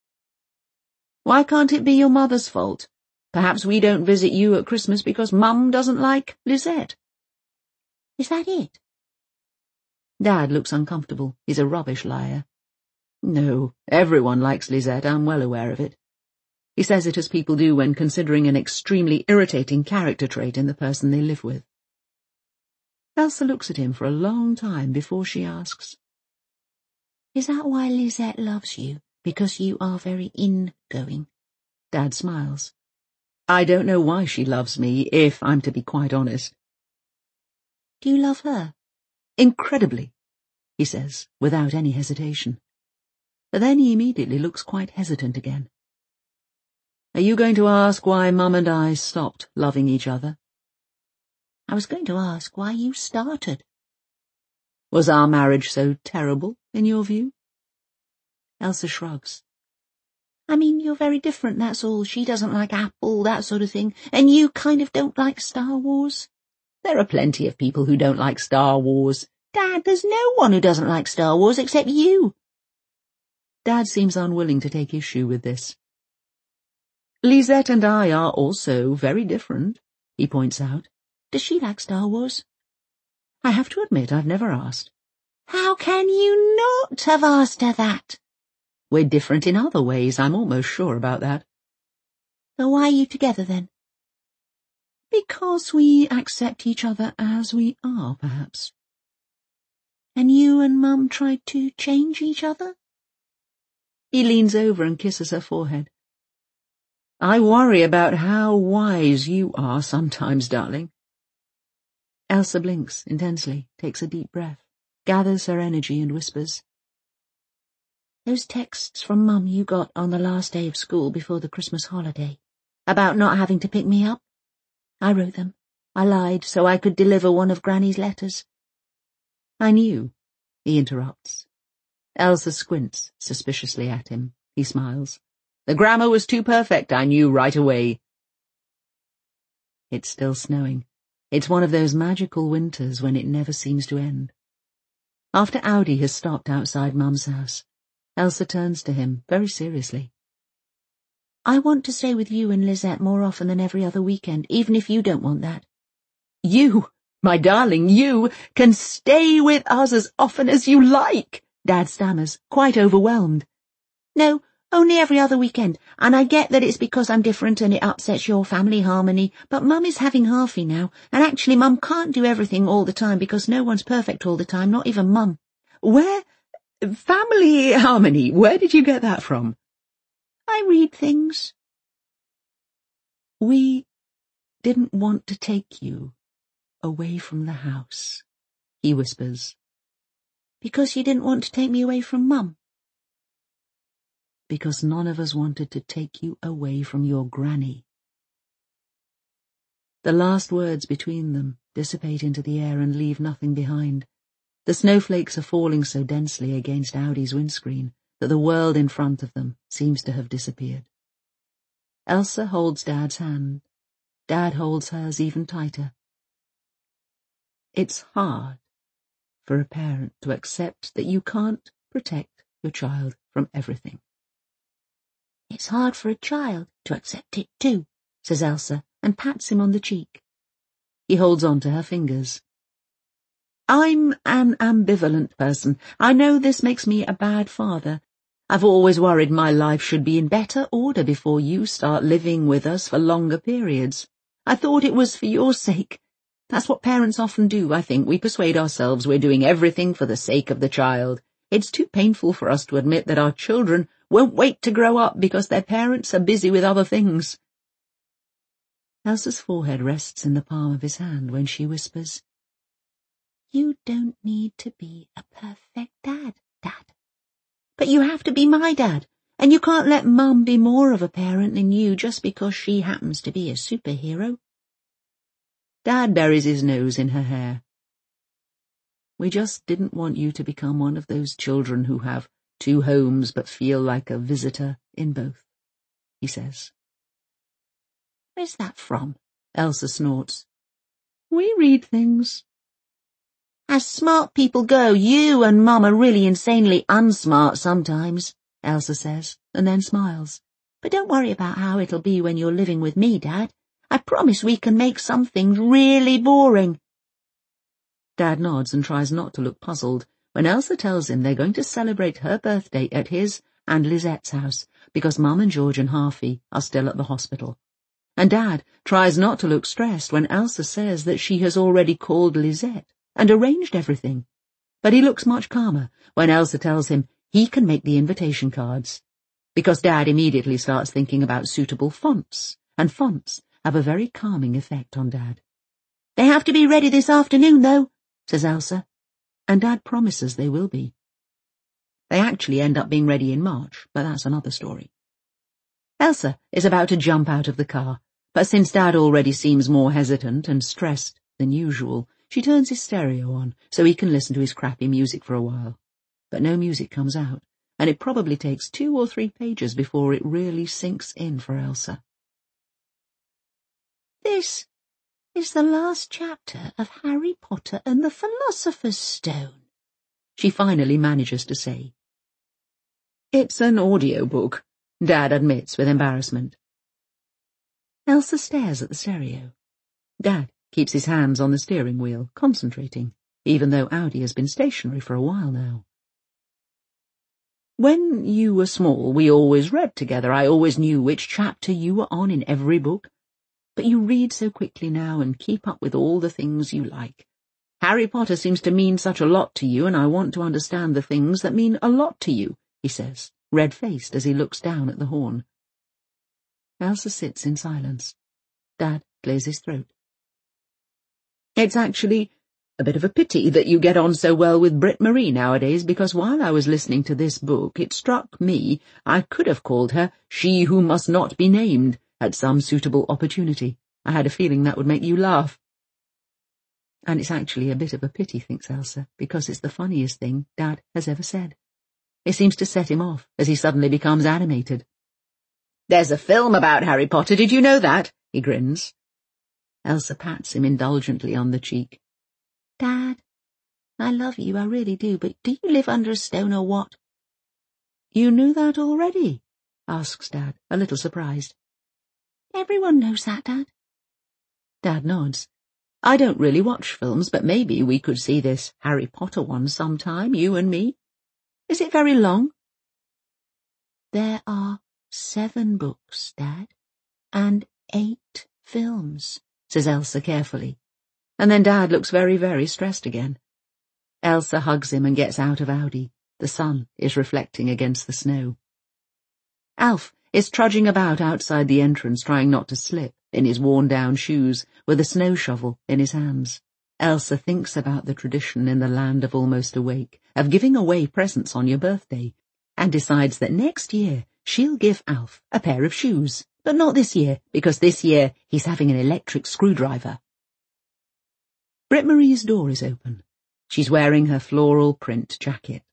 Why can't it be your mother's fault? Perhaps we don't visit you at Christmas because Mum doesn't like Lisette. Is that it? Dad looks uncomfortable. He's a rubbish liar. No, everyone likes Lisette, I'm well aware of it. He says it as people do when considering an extremely irritating character trait in the person they live with. Elsa looks at him for a long time before she asks, Is that why Lisette loves you? Because you are very ingoing? Dad smiles. I don't know why she loves me, if I'm to be quite honest. Do you love her? Incredibly, he says, without any hesitation. But then he immediately looks quite hesitant again. Are you going to ask why Mum and I stopped loving each other? I was going to ask why you started. Was our marriage so terrible, in your view? Elsa shrugs. I mean, you're very different, that's all. She doesn't like Apple, that sort of thing. And you kind of don't like Star Wars. There are plenty of people who don't like Star Wars. Dad, there's no one who doesn't like Star Wars except you. Dad seems unwilling to take issue with this. Lisette and I are also very different, he points out. Does she like Star Wars? I have to admit I've never asked. How can you not have asked her that? We're different in other ways, I'm almost sure about that. So why are you together then? Because we accept each other as we are, perhaps. And you and Mum tried to change each other? He leans over and kisses her forehead. I worry about how wise you are sometimes, darling. Elsa blinks intensely, takes a deep breath, gathers her energy and whispers. Those texts from Mum you got on the last day of school before the Christmas holiday, about not having to pick me up? I wrote them. I lied so I could deliver one of Granny's letters. I knew, he interrupts. Elsa squints suspiciously at him. He smiles. The grammar was too perfect, I knew right away. It's still snowing. It's one of those magical winters when it never seems to end. After Audi has stopped outside Mum's house, Elsa turns to him very seriously. I want to stay with you and Lisette more often than every other weekend, even if you don't want that. You, my darling, you can stay with us as often as you like, Dad stammers, quite overwhelmed. No, only every other weekend, and I get that it's because I'm different and it upsets your family harmony, but Mum is having halfie now, and actually Mum can't do everything all the time because no one's perfect all the time, not even Mum. Where? Family harmony, where did you get that from? I read things. We didn't want to take you away from the house, he whispers. Because you didn't want to take me away from Mum? Because none of us wanted to take you away from your granny. The last words between them dissipate into the air and leave nothing behind. The snowflakes are falling so densely against Audi's windscreen that the world in front of them seems to have disappeared. Elsa holds Dad's hand. Dad holds hers even tighter. It's hard for a parent to accept that you can't protect your child from everything. It's hard for a child to accept it too, says Elsa, and pats him on the cheek. He holds on to her fingers. I'm an ambivalent person. I know this makes me a bad father. I've always worried my life should be in better order before you start living with us for longer periods. I thought it was for your sake. That's what parents often do, I think. We persuade ourselves we're doing everything for the sake of the child. It's too painful for us to admit that our children won't wait to grow up because their parents are busy with other things. Elsa's forehead rests in the palm of his hand when she whispers, "You don't need to be a perfect dad, Dad. But you have to be my dad, and you can't let Mum be more of a parent than you just because she happens to be a superhero." Dad buries his nose in her hair. "We just didn't want you to become one of those children who have 2 homes but feel like a visitor in both," he says. "Where's that from?" Elsa snorts. "We read things." "As smart people go, you and Mum are really insanely unsmart sometimes," Elsa says, and then smiles. "But don't worry about how it'll be when you're living with me, Dad. I promise we can make some things really boring." Dad nods and tries not to look puzzled when Elsa tells him they're going to celebrate her birthday at his and Lizette's house because Mum and George and Harfie are still at the hospital. And Dad tries not to look stressed when Elsa says that she has already called Lisette and arranged everything. But he looks much calmer when Elsa tells him he can make the invitation cards, because Dad immediately starts thinking about suitable fonts, and fonts have a very calming effect on Dad. "They have to be ready this afternoon, though," says Elsa, and Dad promises they will be. They actually end up being ready in March, but that's another story. Elsa is about to jump out of the car, but since Dad already seems more hesitant and stressed than usual, she turns his stereo on so he can listen to his crappy music for a while. But no music comes out, and it probably takes 2 or 3 pages before it really sinks in for Elsa. "This is the last chapter of Harry Potter and the Philosopher's Stone," she finally manages to say. "It's an audiobook," Dad admits with embarrassment. Elsa stares at the stereo. Dad keeps his hands on the steering wheel, concentrating, even though Audi has been stationary for a while now. "When you were small, we always read together. I always knew which chapter you were on in every book. But you read so quickly now and keep up with all the things you like. Harry Potter seems to mean such a lot to you, and I want to understand the things that mean a lot to you," he says, red-faced as he looks down at the horn. Elsa sits in silence. Dad clears his throat. "It's actually a bit of a pity that you get on so well with Brit Marie nowadays, because while I was listening to this book, it struck me I could have called her She Who Must Not Be Named at some suitable opportunity. I had a feeling that would make you laugh." And it's actually a bit of a pity, thinks Elsa, because it's the funniest thing Dad has ever said. It seems to set him off as he suddenly becomes animated. "There's a film about Harry Potter, did you know that?" he grins. Elsa pats him indulgently on the cheek. "Dad, I love you, I really do, but do you live under a stone or what?" "You knew that already?" asks Dad, a little surprised. "Everyone knows that, Dad." Dad nods. "I don't really watch films, but maybe we could see this Harry Potter one sometime, you and me. Is it very long?" "There are 7 books, Dad, and 8 films," says Elsa carefully. And then Dad looks very, very stressed again. Elsa hugs him and gets out of Audi. The sun is reflecting against the snow. Alf is trudging about outside the entrance, trying not to slip in his worn-down shoes, with a snow shovel in his hands. Elsa thinks about the tradition in the land of Almost Awake of giving away presents on your birthday, and decides that next year she'll give Alf a pair of shoes, but not this year, because this year he's having an electric screwdriver. Brit Marie's door is open. She's wearing her floral print jacket.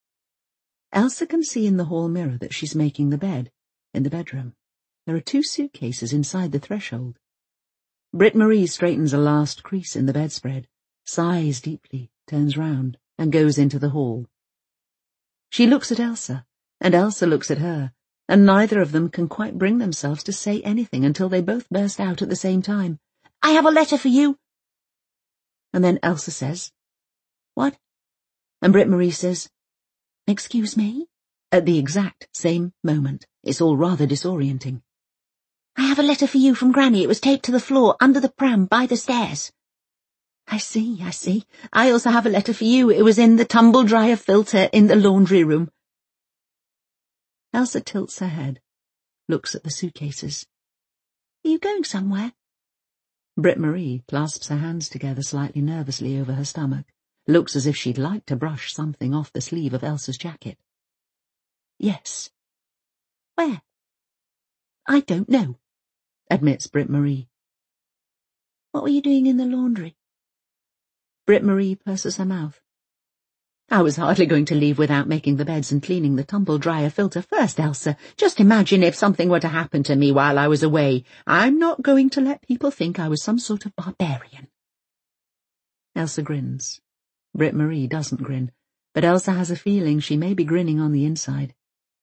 Elsa can see in the hall mirror that she's making the bed in the bedroom. There are 2 suitcases inside the threshold. Brit Marie straightens a last crease in the bedspread, sighs deeply, turns round, and goes into the hall. She looks at Elsa, and Elsa looks at her, and neither of them can quite bring themselves to say anything until they both burst out at the same time. "I have a letter for you." And then Elsa says, "What?" And Brit Marie says, "Excuse me?" at the exact same moment. It's all rather disorienting. "I have a letter for you from Granny. It was taped to the floor under the pram by the stairs." I see. I also have a letter for you. It was in the tumble dryer filter in the laundry room." Elsa tilts her head, looks at the suitcases. Are you going somewhere? Britt-Marie clasps her hands together slightly nervously over her stomach, looks as if she'd like to brush something off the sleeve of Elsa's jacket. Yes. Where? I don't know, admits Britt-Marie. What were you doing in the laundry? Britt-Marie purses her mouth. I was hardly going to leave without making the beds and cleaning the tumble-dryer filter first, Elsa. Just imagine if something were to happen to me while I was away. I'm not going to let people think I was some sort of barbarian. Elsa grins. Britt-Marie doesn't grin, but Elsa has a feeling she may be grinning on the inside.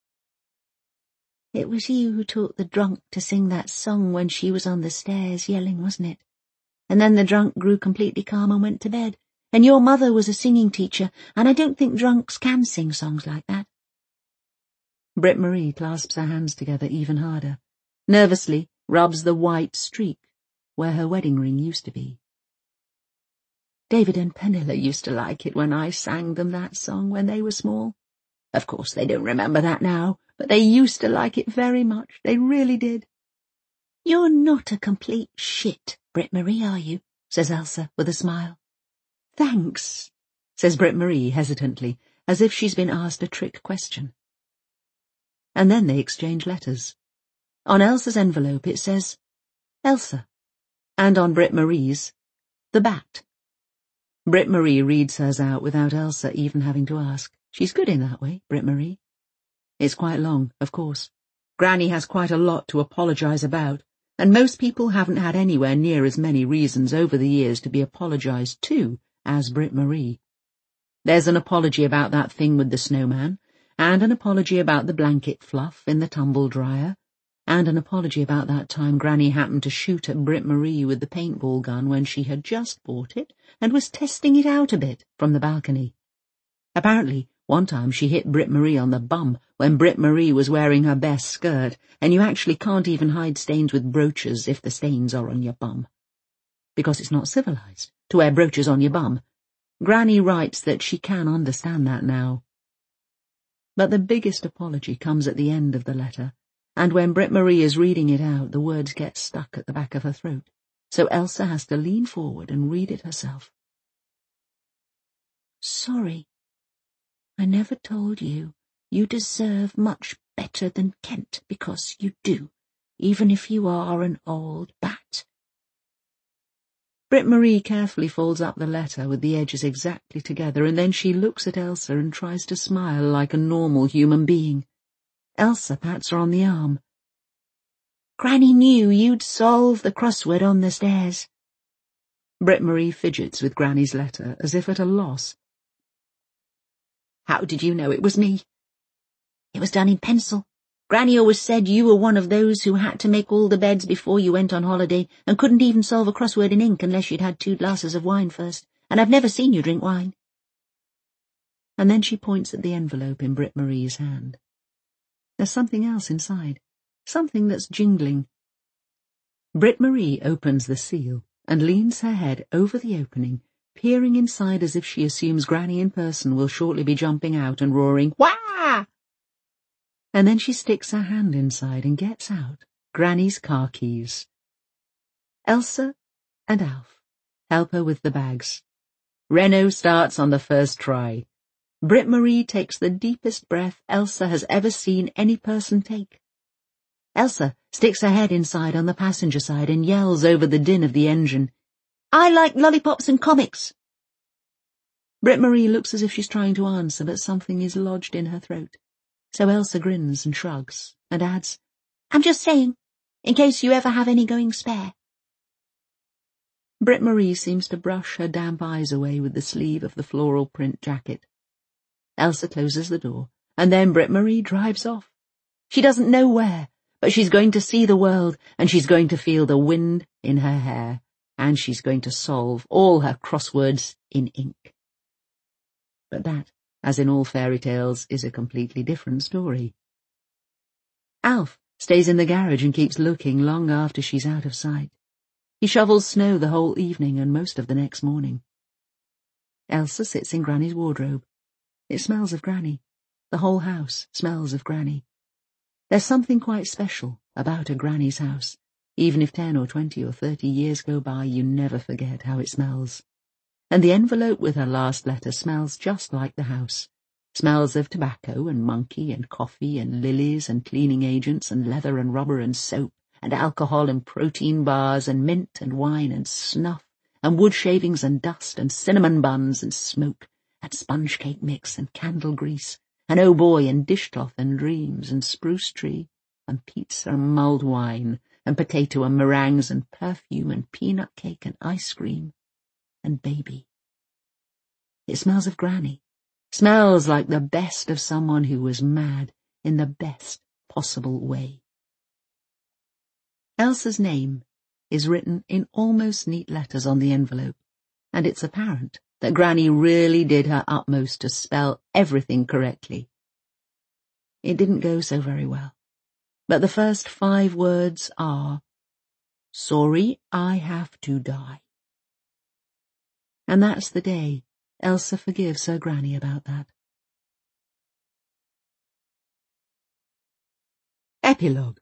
It was you who taught the drunk to sing that song when she was on the stairs yelling, wasn't it? And then the drunk grew completely calm and went to bed. And your mother was a singing teacher, and I don't think drunks can sing songs like that. Britt-Marie clasps her hands together even harder, nervously rubs the white streak where her wedding ring used to be. David and Pernilla used to like it when I sang them that song when they were small. Of course, they don't remember that now, but they used to like it very much. They really did. You're not a complete shit, Britt-Marie, are you? Says Elsa with a smile. Thanks, says Britt-Marie hesitantly, as if she's been asked a trick question. And then they exchange letters. On Elsa's envelope it says, Elsa, and on Britt-Marie's, the Bat. Britt-Marie reads hers out without Elsa even having to ask. She's good in that way, Britt-Marie. It's quite long, of course. Granny has quite a lot to apologise about, and most people haven't had anywhere near as many reasons over the years to be apologised to as Britt-Marie. There's an apology about that thing with the snowman, and an apology about the blanket fluff in the tumble-dryer, and an apology about that time Granny happened to shoot at Britt-Marie with the paintball gun when she had just bought it and was testing it out a bit from the balcony. Apparently, one time she hit Britt-Marie on the bum when Britt-Marie was wearing her best skirt, and you actually can't even hide stains with brooches if the stains are on your bum. Because it's not civilized to wear brooches on your bum. Granny writes that she can understand that now. But the biggest apology comes at the end of the letter, and when Britt-Marie is reading it out, the words get stuck at the back of her throat, so Elsa has to lean forward and read it herself. Sorry. I never told you. You deserve much better than Kent, because you do, even if you are an old bat. Britt-Marie carefully folds up the letter with the edges exactly together, and then she looks at Elsa and tries to smile like a normal human being. Elsa pats her on the arm. Granny knew you'd solve the crossword on the stairs. Britt-Marie fidgets with Granny's letter, as if at a loss. How did you know it was me? It was done in pencil. Granny always said you were one of those who had to make all the beds before you went on holiday and couldn't even solve a crossword in ink unless you'd had 2 glasses of wine first, and I've never seen you drink wine. And then she points at the envelope in Britt-Marie's hand. There's something else inside, something that's jingling. Britt-Marie opens the seal and leans her head over the opening, peering inside as if she assumes Granny in person will shortly be jumping out and roaring, "Wah!" And then she sticks her hand inside and gets out Granny's car keys. Elsa and Alf help her with the bags. Renault starts on the first try. Britt-Marie takes the deepest breath Elsa has ever seen any person take. Elsa sticks her head inside on the passenger side and yells over the din of the engine, "I like lollipops and comics." Britt-Marie looks as if she's trying to answer, but something is lodged in her throat. So Elsa grins and shrugs, and adds, "I'm just saying, in case you ever have any going spare." Britt-Marie seems to brush her damp eyes away with the sleeve of the floral print jacket. Elsa closes the door, and then Britt-Marie drives off. She doesn't know where, but she's going to see the world, and she's going to feel the wind in her hair, and she's going to solve all her crosswords in ink. But that, as in all fairy tales, is a completely different story. Alf stays in the garage and keeps looking long after she's out of sight. He shovels snow the whole evening and most of the next morning. Elsa sits in Granny's wardrobe. It smells of Granny. The whole house smells of Granny. There's something quite special about a granny's house. Even if 10 or 20 or 30 years go by, you never forget how it smells. And the envelope with her last letter smells just like the house. Smells of tobacco and monkey and coffee and lilies and cleaning agents and leather and rubber and soap and alcohol and protein bars and mint and wine and snuff and wood shavings and dust and cinnamon buns and smoke and sponge cake mix and candle grease and oh boy and dishcloth and dreams and spruce tree and pizza and mulled wine and potato and meringues and perfume and peanut cake and ice cream and baby. It smells of Granny. Smells like the best of someone who was mad in the best possible way. Elsa's name is written in almost neat letters on the envelope, and it's apparent that Granny really did her utmost to spell everything correctly. It didn't go so very well, but the first 5 words are, "Sorry, I have to die." And that's the day Elsa forgives her Granny about that. Epilogue.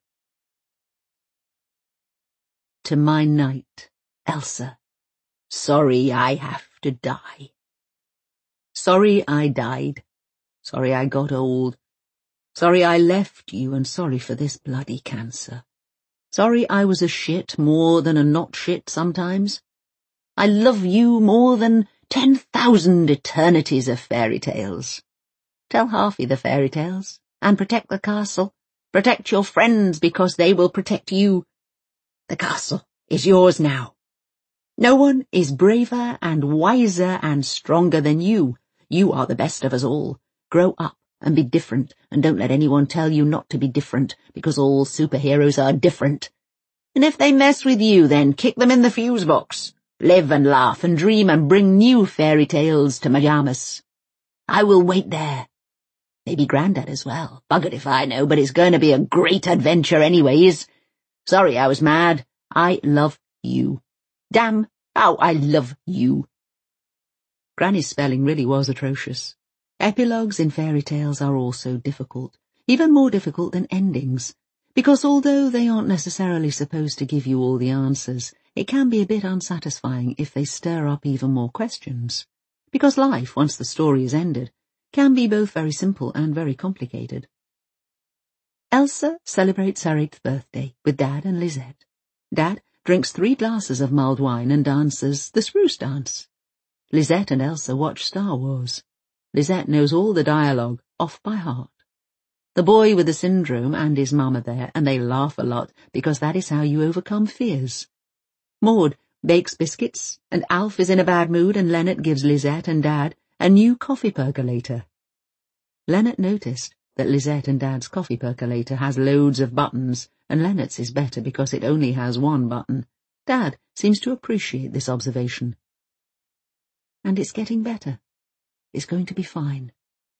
To my knight, Elsa, sorry I have to die. Sorry I died. Sorry I got old. Sorry I left you, and sorry for this bloody cancer. Sorry I was a shit more than a not shit sometimes. I love you more than 10,000 eternities of fairy tales. Tell Harfie the fairy tales, and protect the castle. Protect your friends, because they will protect you. The castle is yours now. No one is braver and wiser and stronger than you. You are the best of us all. Grow up and be different, and don't let anyone tell you not to be different, because all superheroes are different. And if they mess with you, then kick them in the fuse box. Live and laugh and dream and bring new fairy tales to Majamas. I will wait there. Maybe Grandad as well. Buggered if I know, but it's going to be a great adventure anyways. Sorry I was mad. I love you. Damn, how I love you. Granny's spelling really was atrocious. Epilogues in fairy tales are also difficult, even more difficult than endings, because although they aren't necessarily supposed to give you all the answers, it can be a bit unsatisfying if they stir up even more questions. Because life, once the story is ended, can be both very simple and very complicated. Elsa celebrates her 8th birthday with Dad and Lisette. Dad drinks 3 glasses of mulled wine and dances the spruce dance. Lisette and Elsa watch Star Wars. Lisette knows all the dialogue off by heart. The boy with the syndrome and his mum are there, and they laugh a lot because that is how you overcome fears. Maud bakes biscuits, and Alf is in a bad mood, and Leonard gives Lisette and Dad a new coffee percolator. Leonard noticed that Lisette and Dad's coffee percolator has loads of buttons, and Leonard's is better because it only has 1 button. Dad seems to appreciate this observation. And it's getting better. It's going to be fine.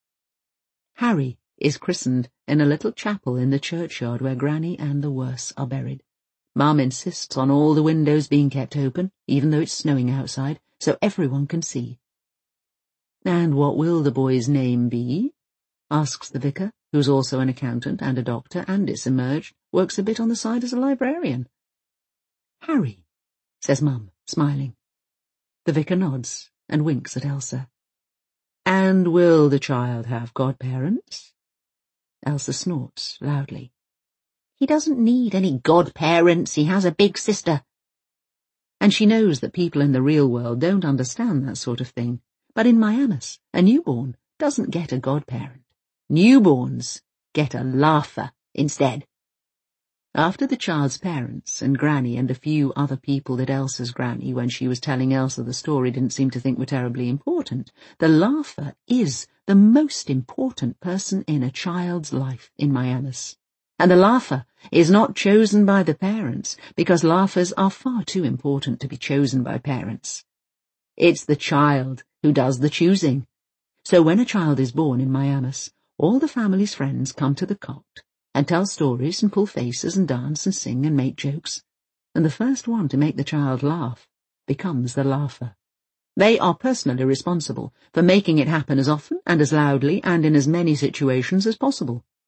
Harry is christened in a little chapel in the churchyard where Granny and the Worse are buried. Mum insists on all the windows being kept open, even though it's snowing outside, so everyone can see. And what will the boy's name be? Asks the vicar, who's also an accountant and a doctor, and it's emerged, works a bit on the side as a librarian. Harry, says Mum, smiling. The vicar nods and winks at Elsa. And will the child have godparents? Elsa snorts loudly. He doesn't need any godparents, he has a big sister. And she knows that people in the real world don't understand that sort of thing, but in Miamis, a newborn doesn't get a godparent. Newborns get a laugher instead. After the child's parents and Granny and a few other people that Elsa's Granny, when she was telling Elsa the story, didn't seem to think were terribly important, the laugher is the most important person in a child's life in Miamis. And the laugher is not chosen by the parents, because laughers are far too important to be chosen by parents. It's the child who does the choosing. So when a child is born in Miamis, all the family's friends come to the cot and tell stories and pull faces and dance and sing and make jokes, and the first one to make the child laugh becomes the laugher. They are personally responsible for making it happen as often and as loudly and in as many situations as possible.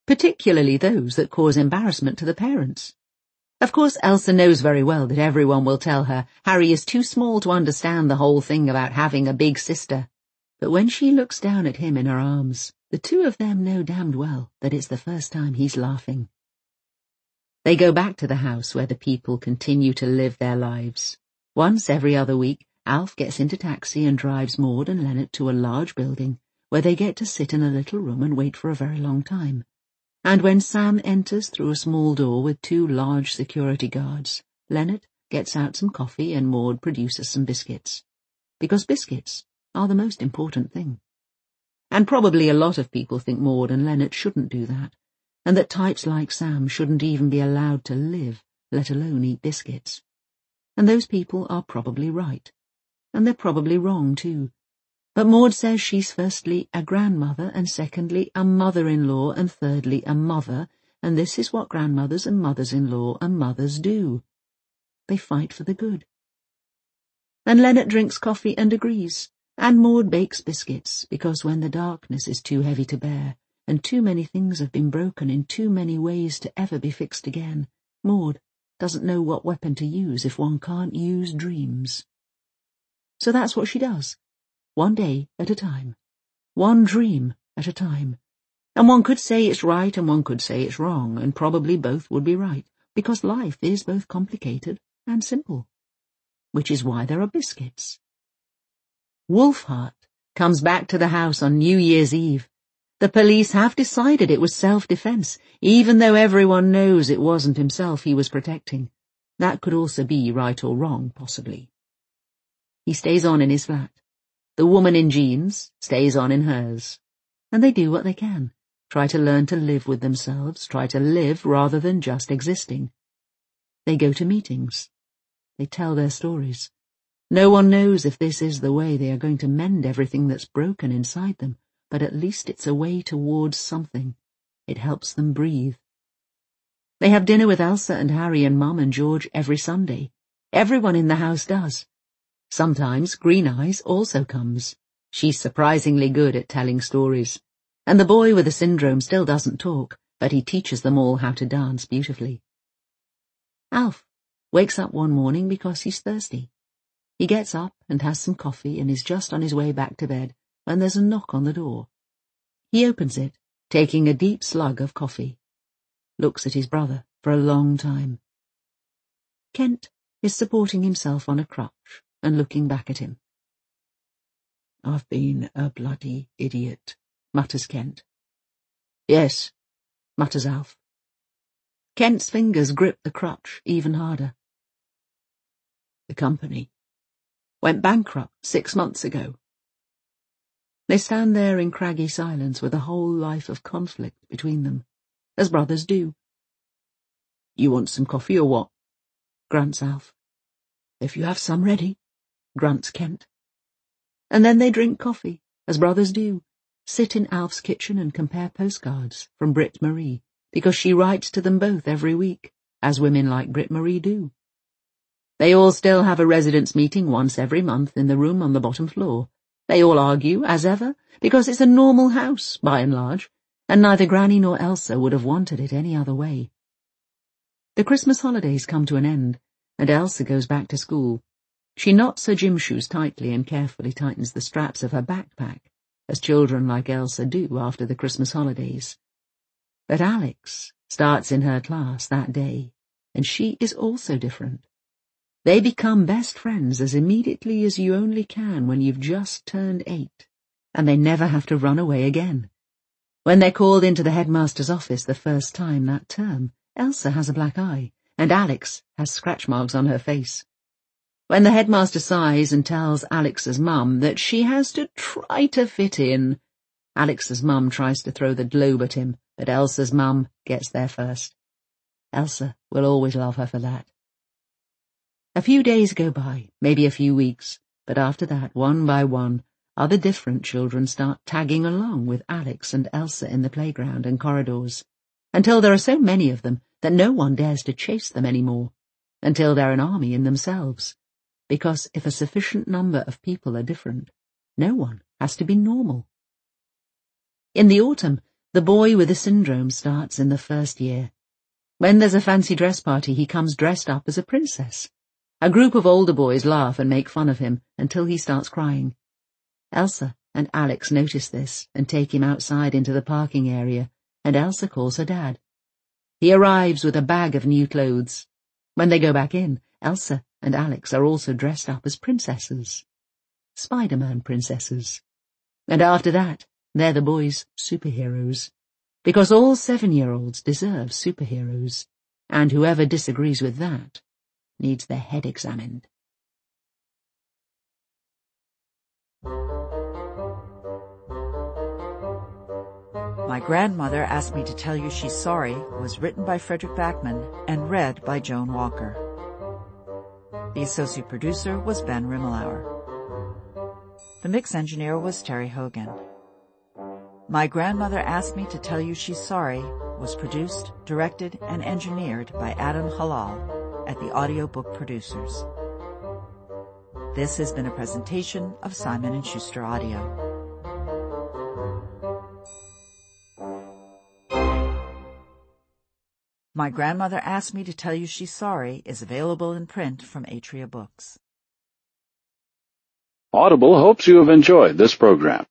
particularly those that cause embarrassment to the parents. Of course, Elsa knows very well that everyone will tell her Harry is too small to understand the whole thing about having a big sister. But when she looks down at him in her arms, the two of them know damned well that it's the first time he's laughing. They go back to the house where the people continue to live their lives. Once every other week, Alf gets into taxi and drives Maud and Leonard to a large building where they get to sit in a little room and wait for a very long time. And when Sam enters through a small door with two large security guards, Leonard gets out some coffee and Maud produces some biscuits. Because biscuits are the most important thing. And probably a lot of people think Maud and Leonard shouldn't do that, and that types like Sam shouldn't even be allowed to live, let alone eat biscuits. And those people are probably right. And they're probably wrong too. But Maud says she's firstly a grandmother and secondly a mother-in-law and thirdly a mother, and this is what grandmothers and mothers-in-law and mothers do. They fight for the good. And Leonard drinks coffee and agrees, and Maud bakes biscuits, because when the darkness is too heavy to bear, and too many things have been broken in too many ways to ever be fixed again, Maud doesn't know what weapon to use if one can't use dreams. So that's what she does. One day at a time, one dream at a time. And one could say it's right and one could say it's wrong, and probably both would be right, because life is both complicated and simple. Which is why there are biscuits. Wolfheart comes back to the house on New Year's Eve. The police have decided it was self-defense, even though everyone knows it wasn't himself he was protecting. That could also be right or wrong, possibly. He stays on in his flat. The woman in jeans stays on in hers. And they do what they can. Try to learn to live with themselves, try to live rather than just existing. They go to meetings. They tell their stories. No one knows if this is the way they are going to mend everything that's broken inside them, but at least it's a way towards something. It helps them breathe. They have dinner with Elsa and Harry and Mum and George every Sunday. Everyone in the house does. Sometimes Green Eyes also comes. She's surprisingly good at telling stories. And the boy with the syndrome still doesn't talk, but he teaches them all how to dance beautifully. Alf wakes up one morning because he's thirsty. He gets up and has some coffee and is just on his way back to bed when there's a knock on the door. He opens it, taking a deep slug of coffee. Looks at his brother for a long time. Kent is supporting himself on a crutch and looking back at him. "I've been a bloody idiot," mutters Kent. "Yes," mutters Alf. Kent's fingers grip the crutch even harder. "The company went bankrupt 6 months ago." They stand there in craggy silence with a whole life of conflict between them, as brothers do. "You want some coffee or what?" grunts Alf. "If you have some ready," grunts Kent. And then they drink coffee, as brothers do, sit in Alf's kitchen and compare postcards from Brit Marie, because she writes to them both every week, as women like Brit Marie do. They all still have a residents' meeting once every month in the room on the bottom floor. They all argue, as ever, because it's a normal house, by and large, and neither Granny nor Elsa would have wanted it any other way. The Christmas holidays come to an end, and Elsa goes back to school. She knots her gym shoes tightly and carefully tightens the straps of her backpack, as children like Elsa do after the Christmas holidays. But Alex starts in her class that day, and she is also different. They become best friends as immediately as you only can when you've just turned 8, and they never have to run away again. When they're called into the headmaster's office the first time that term, Elsa has a black eye, and Alex has scratch marks on her face. When the headmaster sighs and tells Alex's mum that she has to try to fit in, Alex's mum tries to throw the globe at him, but Elsa's mum gets there first. Elsa will always love her for that. A few days go by, maybe a few weeks, but after that, one by one, other different children start tagging along with Alex and Elsa in the playground and corridors, until there are so many of them that no one dares to chase them anymore, until they're an army in themselves, because if a sufficient number of people are different, no one has to be normal. In the autumn, The boy with the syndrome starts in the first year. When there's a fancy dress party, he comes dressed up as a princess. A group of older boys laugh and make fun of him until he starts crying. Elsa and Alex notice this and take him outside into the parking area, and Elsa calls her dad. He arrives with a bag of new clothes. When they go back in, Elsa and Alex are also dressed up as princesses. Spider-Man princesses. And after that, they're the boys' superheroes. Because all 7-year-olds deserve superheroes, and whoever disagrees with that needs their head examined. My Grandmother Asked Me to Tell You She's Sorry was written by Frederick Backman and read by Joan Walker. The associate producer was Ben Rimmelauer. The mix engineer was Terry Hogan. My Grandmother Asked Me to Tell You She's Sorry was produced, directed, and engineered by Adam Halal at the Audiobook Producers. This has been a presentation of Simon & Schuster Audio. My Grandmother Asked Me to Tell You She's Sorry is available in print from Atria Books. Audible hopes you have enjoyed this program.